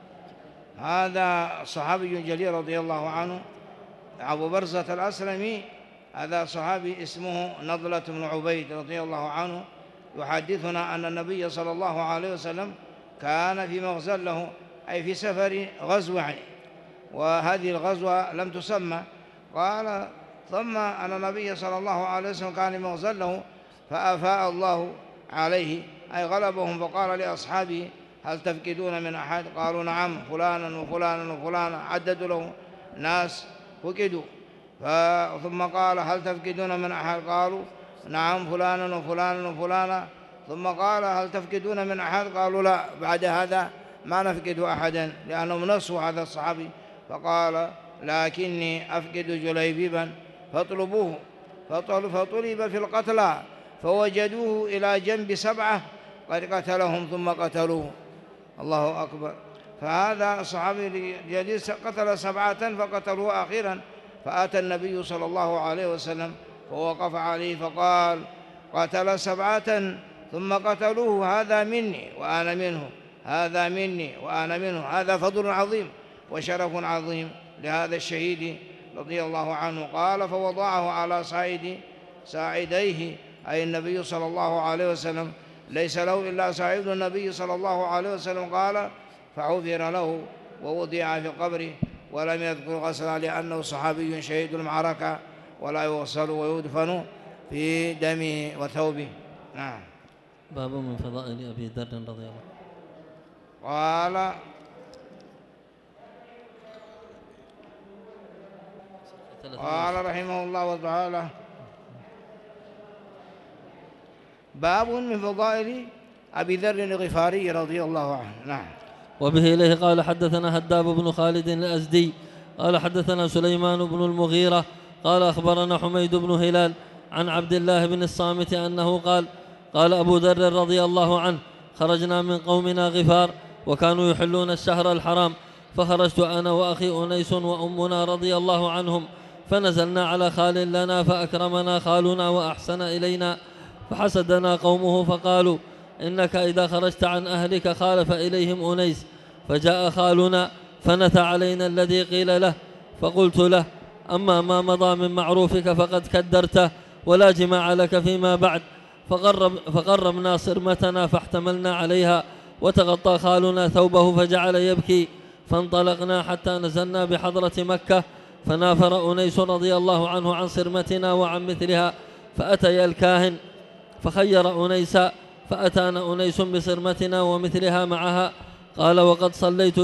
هذا صحابي جليل رضي الله عنه أبو برزة الأسلمي، هذا صحابي اسمه نضلة بن عبيد رضي الله عنه، يحدثنا أن النبي صلى الله عليه وسلم كان في مغزى له أي في سفر غزوة، وهذه الغزوة لم تسمى. قال ثم أن النبي صلى الله عليه وسلم كان في مغزى له فأفاء الله عليه أي غلبهم، فقال لأصحابه هل تفقدون من أحد؟ قالوا نعم فلانا وفلانا وفلانا، عددوا له ناس فقدوا. ثم قال هل تفقدون من أحد؟ قالوا نعم فلانا وفلانا وفلانا. ثم قال هل تفقدون من أحد؟ قالوا لا. بعد هذا ما نفقد أحدا لأنهم نسوا هذا الصحابي. فقال لكني أفقد جليبيبا فاطلبوه. فطلب في القتلى فوجدوه إلى جنب 7 قد قتلهم ثم قتلوه. الله أكبر. فهذا الصحابي الجليل قتل 7 فقتلوه أخيرا، فأتى النبي صلى الله عليه وسلم فوقف عليه فقال قتل 7 ثم قتلوه، هذا مني وأنا منه، هذا مني وأنا منه. هذا فضل عظيم وشرف عظيم لهذا الشهيد رضي الله عنه. قال فوضعه على ساعديه أي النبي صلى الله عليه وسلم، ليس له إلا ساعد النبي صلى الله عليه وسلم. قال فعفر له ووضع في قبره ولم يذكر غسلا لأنه صحابي شهيد المعركة ولا يغسل ويدفن في دمه وثوبه. نعم. باب من فضائل أبي ذر رضي الله عنه. قال رحمه الله تعالى باب من فضائل أبي ذر الغفاري رضي الله عنه. نعم. وبه إليه قال حدثنا هداب بن خالد الأزدي قال حدثنا سليمان بن المغيرة قال أخبرنا حميد بن هلال عن عبد الله بن الصامت أنه قال أبو ذر رضي الله عنه خرجنا من قومنا غفار وكانوا يحلون الشهر الحرام، فخرجت أنا وأخي أنيس وأمنا رضي الله عنهم، فنزلنا على خال لنا فأكرمنا خالنا وأحسن إلينا، فحسدنا قومه فقالوا إنك إذا خرجت عن أهلك خالف إليهم أنيس، فجاء خالنا فنثى علينا الذي قيل له، فقلت له: أما ما مضى من معروفك فقد كدرته، ولا جماع لك فيما بعد. فقربنا صرمتنا فاحتملنا عليها، وتغطى خالنا ثوبه فجعل يبكي، فانطلقنا حتى نزلنا بحضرة مكة، فنافر أنيس رضي الله عنه عن صرمتنا وعن مثلها، فأتي الكاهن فخير أنيسا، فأتانا أنيس بصرمتنا ومثلها معها. قال: وقد صليت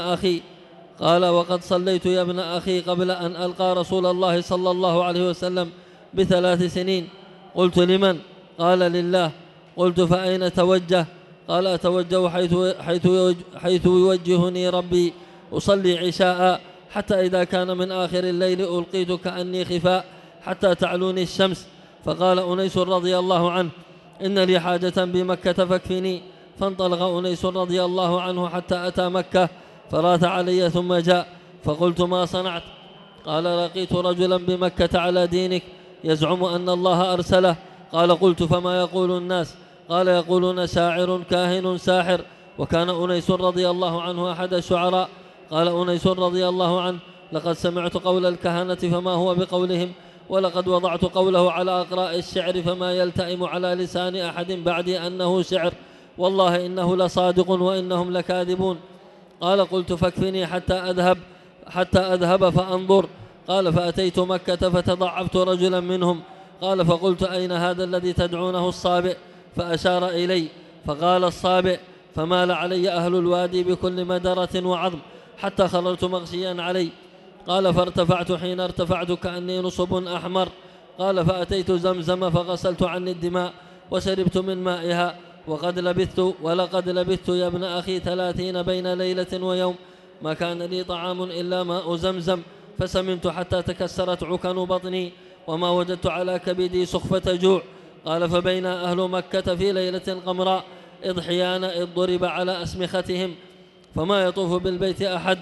يا ابن أخي قبل أن ألقى رسول الله صلى الله عليه وسلم ب3 سنين. قلت: لمن؟ قال: لله. قلت: فأين توجه؟ قال: أتوجه حيث يوجهني ربي، أصلي عشاء حتى إذا كان من آخر الليل ألقيت كأني خفاء حتى تعلوني الشمس. فقال أنيس رضي الله عنه: إن لي حاجة بمكة فاكفني. فانطلق أنيس رضي الله عنه حتى أتى مكة، فرات علي ثم جاء، فقلت: ما صنعت؟ قال: لقيت رجلا بمكة على دينك يزعم أن الله أرسله. قال: قلت: فما يقول الناس؟ قال: يقولون شاعر كاهن ساحر. وكان أنيس رضي الله عنه أحد الشعراء. قال أنيس رضي الله عنه: لقد سمعت قول الكهنة فما هو بقولهم، ولقد وضعت قوله على أقراء الشعر فما يلتئم على لسان أحد بعدي أنه شعر، والله إنه لصادق وإنهم لكاذبون. قال: قلت: فاكفني حتى أذهب فأنظر. قال: فأتيت مكة فتضعفت رجلا منهم. قال: فقلت: أين هذا الذي تدعونه الصابئ؟ فأشار إلي، فقال الصابئ، فمال علي أهل الوادي بكل مدرة وعظم حتى خررت مغشيا علي. قال: فارتفعت، حين ارتفعت كأني نصب أحمر. قال: فأتيت زمزم فغسلت عني الدماء وشربت من مائها، ولقد لبثت يا ابن أخي 30 بين ليلة ويوم، ما كان لي طعام إلا ماء زمزم، فسمنت حتى تكسرت عكن بطني، وما وجدت على كبدي سخفة جوع. قال: فبين أهل مكة في ليلة قمراء إذ حيان إذ ضرب على أسمختهم، فما يطوف بالبيت أحد،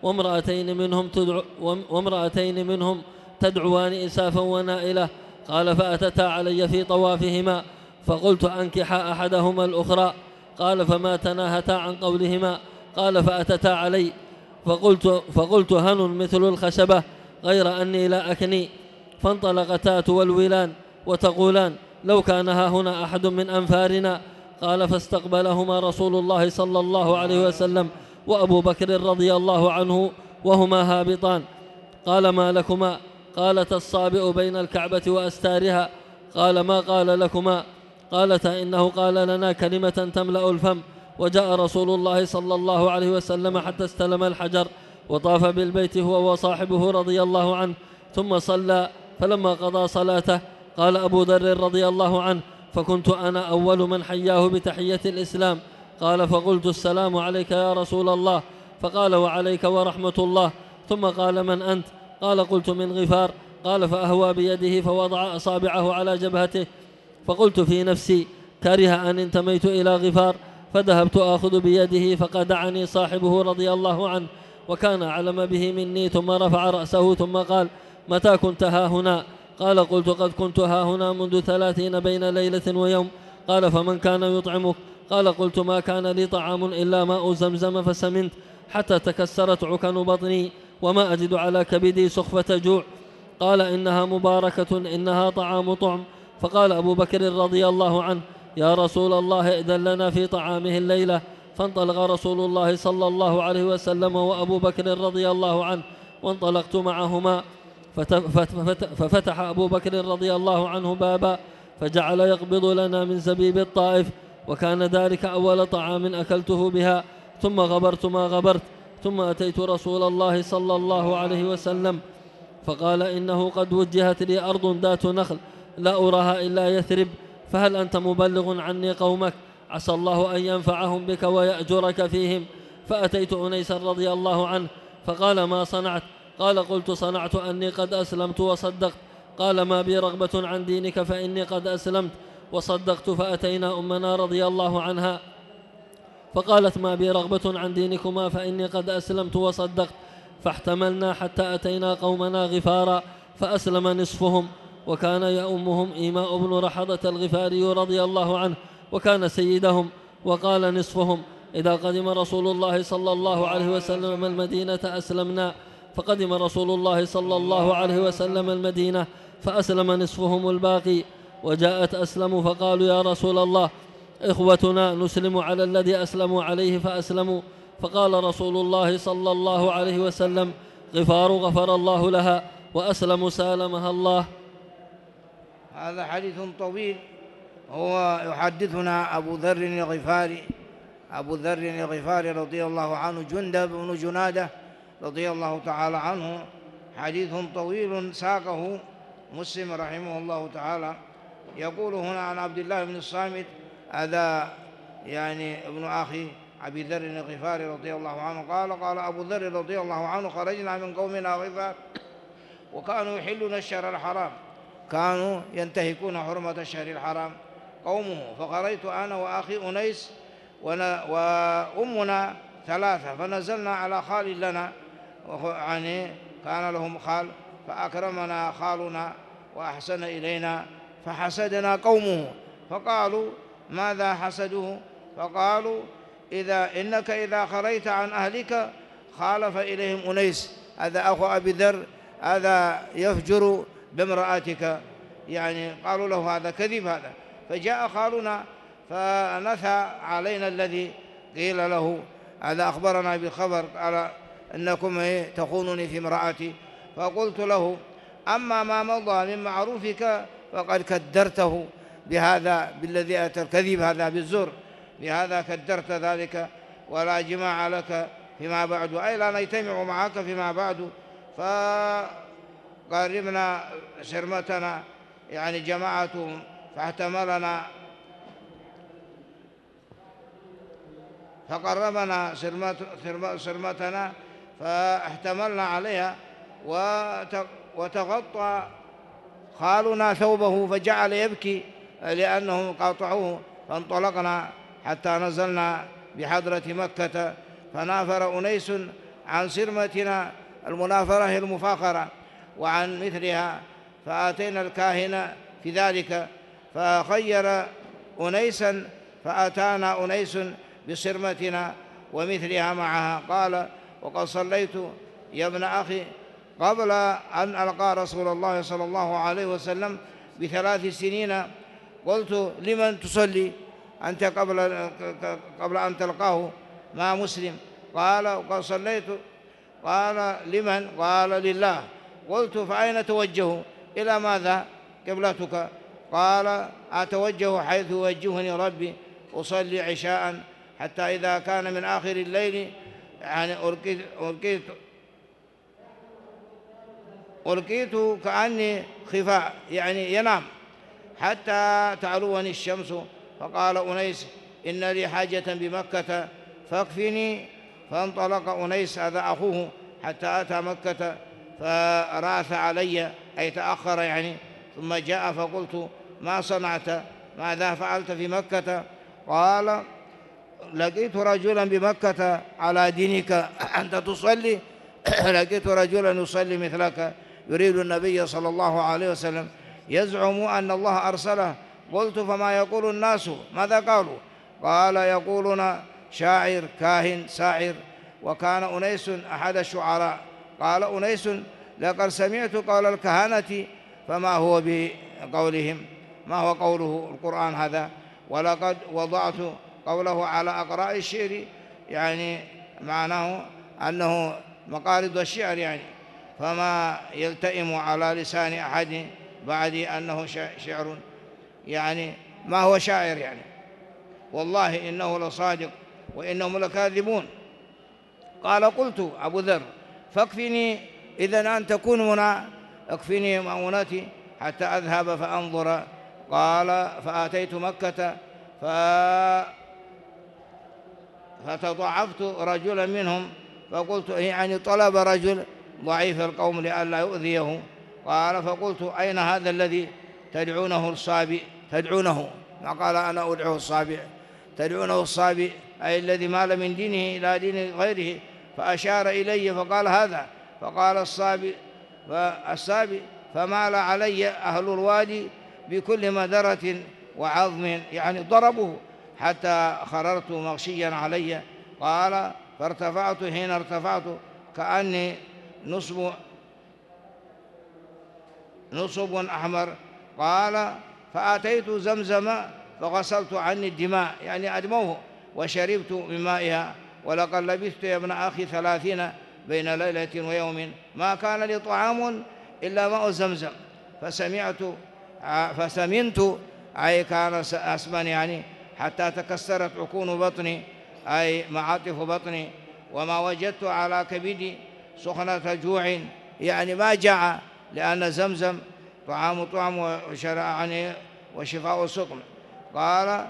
وامرأتين منهم تدعوان إسافا ونائلة. قال: فأتتا علي في طوافهما، فقلت: أنكحا أحدهما الأخرى. قال: فما تناهتا عن قولهما. قال: فأتتا علي، فقلت: هن مثل الخشبة غير أني لا أكني. فانطلقتا تولولان وتقولان: لو كان ها هنا أحد من أنفارنا. قال: فاستقبلهما رسول الله صلى الله عليه وسلم وأبو بكر رضي الله عنه وهما هابطان. قال: ما لكما؟ قالت: الصابئ بين الكعبة وأستارها. قال: ما قال لكما؟ قالتا: إنه قال لنا كلمة تملأ الفم. وجاء رسول الله صلى الله عليه وسلم حتى استلم الحجر، وطاف بالبيت هو وصاحبه رضي الله عنه، ثم صلى. فلما قضى صلاته قال أبو ذر رضي الله عنه: فكنت أنا أول من حياه بتحية الإسلام. قال: فقلت: السلام عليك يا رسول الله. فقال: وعليك ورحمة الله. ثم قال: من أنت؟ قال: قلت: من غفار. قال: فأهوى بيده فوضع أصابعه على جبهته، فقلت في نفسي: كره أن انتميت إلى غفار. فذهبت آخذ بيده، فقدعني صاحبه رضي الله عنه، وكان أعلم به مني، ثم رفع رأسه ثم قال: متى كنت ها هنا؟ قال: قلت: قد كنت ها هنا منذ 30 بين ليلة ويوم. قال: فمن كان يطعمك؟ قال: قلت: ما كان لي طعام إلا ماء زمزم، فسمنت حتى تكسرت عكن بطني، وما أجد على كبدي سخفة جوع. قال: إنها مباركة، إنها طعام طعم. فقال أبو بكر رضي الله عنه: يا رسول الله، ائذن لنا في طعامه الليلة. فانطلق رسول الله صلى الله عليه وسلم وأبو بكر رضي الله عنه، وانطلقت معهما، ففتح أبو بكر رضي الله عنه بابا، فجعل يقبض لنا من زبيب الطائف، وكان ذلك أول طعام أكلته بها. ثم غبرت ما غبرت، ثم أتيت رسول الله صلى الله عليه وسلم، فقال: إنه قد وجهت لي أرض ذات نخل لا أراها إلا يثرب، فهل أنت مبلغ عني قومك؟ عسى الله أن ينفعهم بك ويأجرك فيهم. فأتيت أنيسا رضي الله عنه، فقال: ما صنعت؟ قال: قلت: صنعت أني قد أسلمت وصدقت. قال: ما بي رغبة عن دينك، فإني قد أسلمت وصدقت. فأتينا أمنا رضي الله عنها، فقالت: ما بي رغبة عن دينكما، فإني قد أسلمت وصدقت. فاحتملنا حتى أتينا قومنا غفارا، فأسلم نصفهم، وكان يؤمهم إيماء بن رحضة الغفاري رضي الله عنه، وكان سيدهم. وقال نصفهم: إذا قدم رسول الله صلى الله عليه وسلم المدينة أسلمنا، فقدم رسول الله صلى الله عليه وسلم المدينة فأسلم نصفهم الباقي، وجاءت أسلموا فقالوا يا رسول الله إخوتنا نسلم على الذي أسلموا عليه فأسلموا، فقال رسول الله صلى الله عليه وسلم غفار غفر الله لها، وأسلم سالمها الله. هذا حديث طويل، هو يحدثنا أبو ذر الغفاري رضي الله عنه، جندب بن جنادة رضي الله تعالى عنه، حديث طويل ساقه مسلم رحمه الله تعالى. يقول هنا عن عبد الله بن الصامت، هذا يعني ابن أخي أبي ذر الغفاري رضي الله عنه، قال أبو ذر رضي الله عنه خرجنا من قومنا غفار وكانوا يحلون الشهر الحرام، كانوا ينتهكون حرمة الشهر الحرام قومه، فخرجت أنا وأخي أنيس وأمنا ثلاثة، فنزلنا على خال لنا، يعني كان لهم خال، فأكرمنا خالنا وأحسن إلينا، فحسدنا قومه، فقالوا ماذا حسدوه؟ فقالوا إنك إذا خرجت عن أهلك خالف إليهم أنيس، هذا أخو أبي ذر، هذا يفجر بامرأتك، يعني قالوا له هذا كذب هذا. فجاء خالنا فنثى علينا الذي قيل له، هذا أخبرنا بالخبر، قال إنكم تخونني في امرأتي، فقلت له أما ما مضى من معروفك فقد كدرته بهذا، بالذي أتى الكذب هذا بالزور، بهذا كدرت ذلك، ولا جماع لك فيما بعد، أي لا نجتمع معك فيما بعد. فقربنا شرمتنا، يعني جماعة، فقربنا شرمتنا فاحتملنا عليها، وتغطى خالنا ثوبه فجعل يبكي لأنهم قاطعوه، فانطلقنا حتى نزلنا بحضرة مكة، فنافر أنيس عن سرمتنا، المنافرة هي المفاخرة، وعن مثلها، فآتينا الكاهن في ذلك فخير أنيسا، فأتانا أنيس بصرمتنا ومثلها معها. قال وقد صليت يا ابن أخي قبل أن ألقى رسول الله صلى الله عليه وسلم ب3 سنين، قلت لمن تصلي أنت قبل أن تلقاه ما مسلم؟ قال وقد صليت. قال لمن؟ قال لله. قلت فأين توجه؟ إلى ماذا قبلتك؟ قال أتوجه حيث يوجهني ربي، أصلي عشاء حتى إذا كان من آخر الليل، يعني ألقيت كأني خفاء، يعني ينام حتى تعلوني الشمس. فقال أنيس إن لي حاجة بمكة فاكفني. فانطلق أنيس هذا أخوه حتى أتى مكة، فراث علي أي تأخر يعني، ثم جاء فقلت ما صنعت؟ ماذا فعلت في مكة؟ قال لقيت رجلا بمكة على دينك أنت تصلي، لقيت رجلا يصلي مثلك يريد النبي صلى الله عليه وسلم، يزعم أن الله أرسله. قلت فما يقول الناس؟ ماذا قالوا؟ قال يقولون شاعر كاهن ساحر. وكان أنيس أحد الشعراء. قال أنيس لقد سمعت قول الكهنة فما هو بقولهم، ما هو قوله القرآن هذا، ولقد وضعت قوله على أقراء الشعر، يعني معناه أنه مقارض الشعر، يعني فما يلتئم على لسان أحد بعد أنه شعر، يعني ما هو شاعر يعني، والله إنه لصادق وإنهم لكاذبون. قال قلت أبو ذر فاكفني إذن أن تكون هنا، اكفني مؤونتي حتى أذهب فأنظر. قال فأتيت مكة فتضعفت رجلا منهم، فقلت يعني طلب رجل ضعيف القوم لئلا يؤذيه. قال فقلت أين هذا الذي تدعونه الصابئ؟ تدعونه، ما قال أنا أدعوه الصابئ، تدعونه الصابئ أي الذي مال من دينه إلى دين غيره. فأشار إلي فقال هذا، فقال الصابئ فمال علي أهل الوادي بكل مدرة وعظم، يعني ضربوه حتى خررت مغشيا علي. قال فارتفعت، حين ارتفعت كأني نصب أحمر. قال فأتيت زمزم فغسلت عني الدماء، يعني أدموه، وشربت من مائها. ولقد لبثت يا ابن أخي 30 بين ليلة ويوم ما كان لي طعام إلا ماء زمزم. فسمنت، أي كان أسمن، يعني حتى تكسرت عكون بطني، أي معاطف بطني، وما وجدت على كبدي سخنة جوع، يعني ما جاع، لأن زمزم طعام يعني وشفاء سقم. قال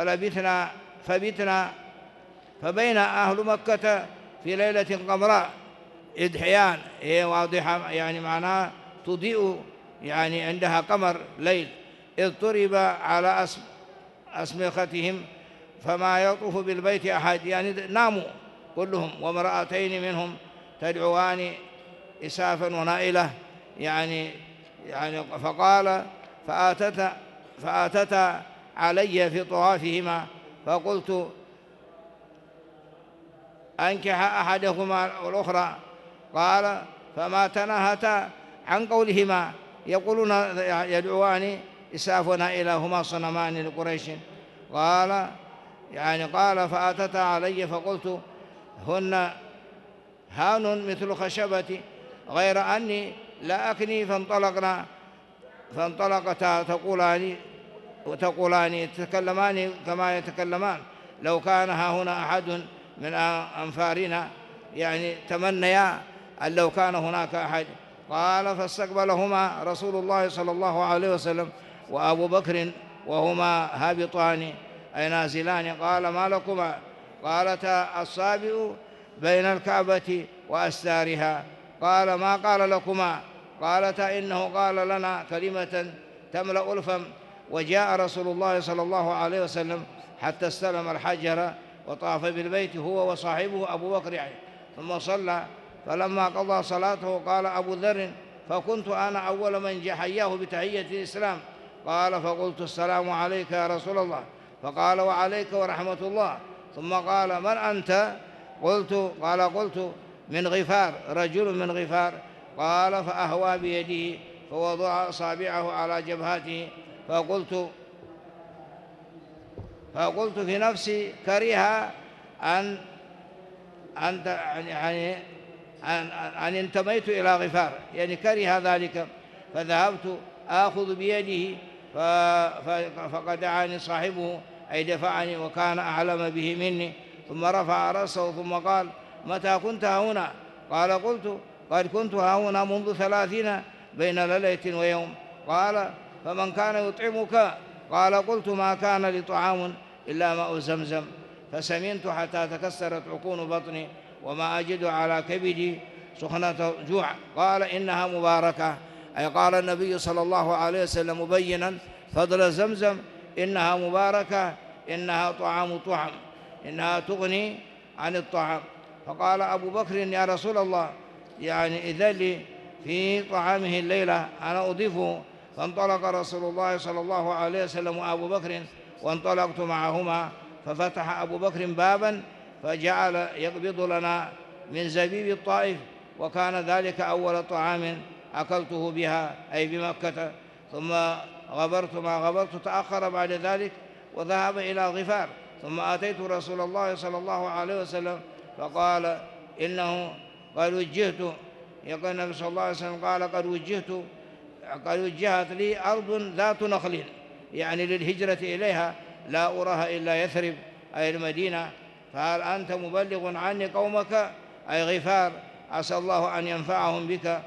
فبتنا فبين أهل مكة في ليلة قمراء إضحيان، هي واضحة، يعني معناها تضيء، يعني عندها قمر ليل، إذ طرب على أسمختهم فما يطوف بالبيت أحد، يعني ناموا كلهم، وامرأتين منهم تدعوان إسافا ونائلة، يعني فقال فآتتا علي في طوافهما، فقلت أنكح أحدهما والأخرى. قال فما تناهتا عن قولهما، يقولون يدعوان إساف ونائلة هما صنمان لقريش. قال فآتتا علي، فقلت هن هان مثل خشبتي، غير أني لا أكني. فانطلقتا تقولان تتكلمان كما يتكلمان، لو كان ها هنا أحد من أنفارنا، يعني تمنيا أن لو كان هناك أحد. قال فاستقبلهما رسول الله صلى الله عليه وسلم وأبو بكر وهما هابطان، أي نازلان. قال ما لكما؟ قالتا الصابئ بين الكعبة وأستارها. قال ما قال لكما؟ قالتا إنه قال لنا كلمة تملأ الفم. وجاء رسول الله صلى الله عليه وسلم حتى استلم الحجر وطاف بالبيت هو وصاحبه أبو بكر، يعني ثم صلى. فلما قضى صلاته قال أبو ذر فكنت أنا أول من حياه بتحية الإسلام. قال فقلت السلام عليك يا رسول الله. فقال وعليك ورحمة الله. ثم قال من أنت؟ قلت من غفار، رجل من غفار. قال فأهوى بيده فوضع أصابعه على جبهته، فقلت في نفسي كره أن انتميت إلى غفار، يعني كره ذلك. فذهبت آخذ بيده فقد دعاني صاحبه، أي دفعني، وكان أعلم به مني. ثم رفع رأسه ثم قال متى كنت هنا؟ قال قلت قد كنت هنا منذ 30 بين ليلة ويوم. قال فمن كان يطعمك؟ قال قلت ما كان لي طعام إلا ماء زمزم، فسمنت حتى تكسرت عكون بطني، وما أجد على كبدي سخنة جوع. قال إنها مباركة، أي قال النبي صلى الله عليه وسلم مبينا فضل زمزم، إنها مباركة، إنها طعام، إنها تغني عن الطعام. فقال أبو بكر يا رسول الله، يعني إذن لي في طعامه الليلة أنا أضيفه. فانطلق رسول الله صلى الله عليه وسلم وأبو بكر، وانطلقت معهما. ففتح أبو بكر بابا فجعل يقبض لنا من زبيب الطائف، وكان ذلك أول طعام أكلته بها، أي بمكة. ثم غبرت ما غبرت، تأخر بعد ذلك وذهب إلى غفار. ثم أتيت رسول الله صلى الله عليه وسلم فقال إنه قد وجهت، يقول النبي صلى الله عليه وسلم قال قد وجهت لي أرض ذات نخل، يعني للهجرة إليها، لا أراها إلا يثرب، أي المدينة. فهل أنت مبلغ عني قومك، أي غفار، عسى الله أن ينفعهم بك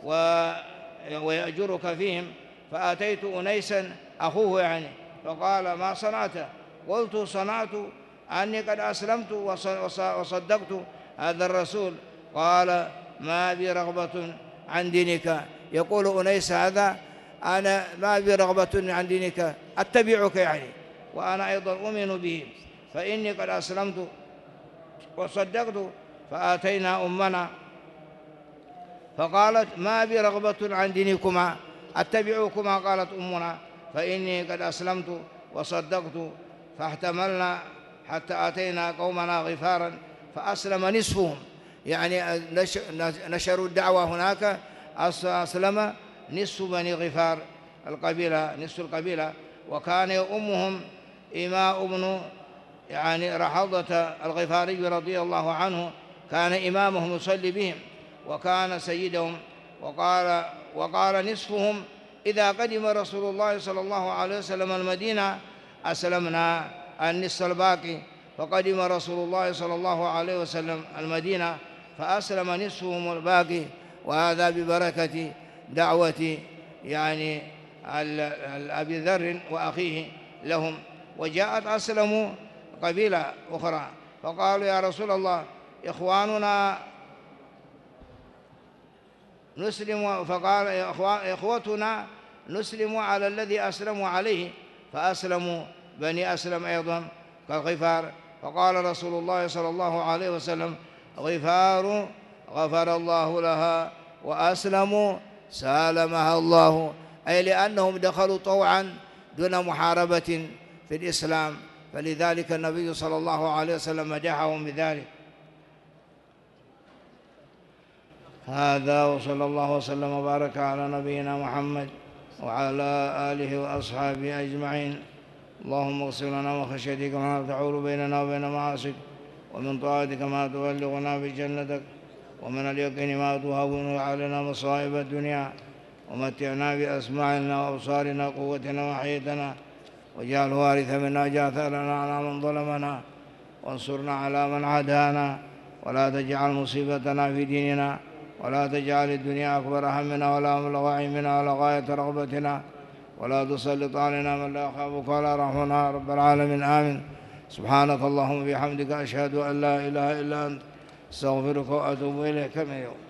ويأجرك فيهم. فأتيت أنيسا أخوه، يعني فقال ما صنعت؟ قلت صنعت أني قد أسلمت وصدقت هذا الرسول. قال ما بي رغبة عن دينك. يقول أنيس هذا أنا ما بي رغبة عن دينك، أتبعك، يعني وأنا أيضا أؤمن به، فإني قد أسلمت وصدقت. فآتينا أمنا فقالت ما بي رغبة عن دينكما، أتبعكما. قالت أمنا فإني قد أسلمت وصدقت. فاحتملنا حتى أتينا قومنا غفارا فأسلم نصفهم، يعني نشروا الدعوة هناك. أسلم نصف بني غفار القبيلة، نصف القبيلة، وكان يؤمهم إماء بن يعني رحضة الغفاري رضي الله عنه، كان إمامهم يصلي بهم وكان سيدهم. وقال نصفهم إذا قدم رسول الله صلى الله عليه وسلم المدينة أسلمنا النصف الباقي، فقدم رسول الله صلى الله عليه وسلم المدينة فأسلم نصفهم الباقي، وهذا ببركة دعوة يعني أبي ذر وأخيه لهم. وجاءت أسلموا قبيلة أخرى فقالوا يا رسول الله إخواننا نسلم، فقال إخوتنا نسلم على الذي أسلموا عليه، فأسلموا بني أسلم أيضا كالغفار. فقال رسول الله صلى الله عليه وسلم غفار غفر الله لها، وأسلموا سالمها الله، أي لأنهم دخلوا طوعا دون محاربة في الإسلام، فلذلك النبي صلى الله عليه وسلم مدحهم بذلك. هذا وصلى الله وسلم وبارك على نبينا محمد وعلى آله وأصحابه أجمعين. اللهم اغفر لنا من خشيتك ما تحول بيننا وبين معاصيك، ومن طاعتك ما تبلغنا بجنتك، ومن اليقين ما تهون علينا مصائب الدنيا، ومتعنا بأسماعنا وأبصارنا قوتنا وحياتنا، واجعل وارث منا، اجعل ثأرنا على من ظلمنا، وانصرنا على من عادانا، ولا تجعل مصيبتنا في ديننا، ولا تجعل الدنيا أكبر همنا ولا مبلغ علمنا ولا غاية رغبتنا، ولا تسلط علينا من لا يخافك ولا يرحمنا رب العالمين. آمين. سبحانك اللهم وبحمدك أشهد أن لا إله إلا أنت، استغفرك وأتوب إليك. كم يوم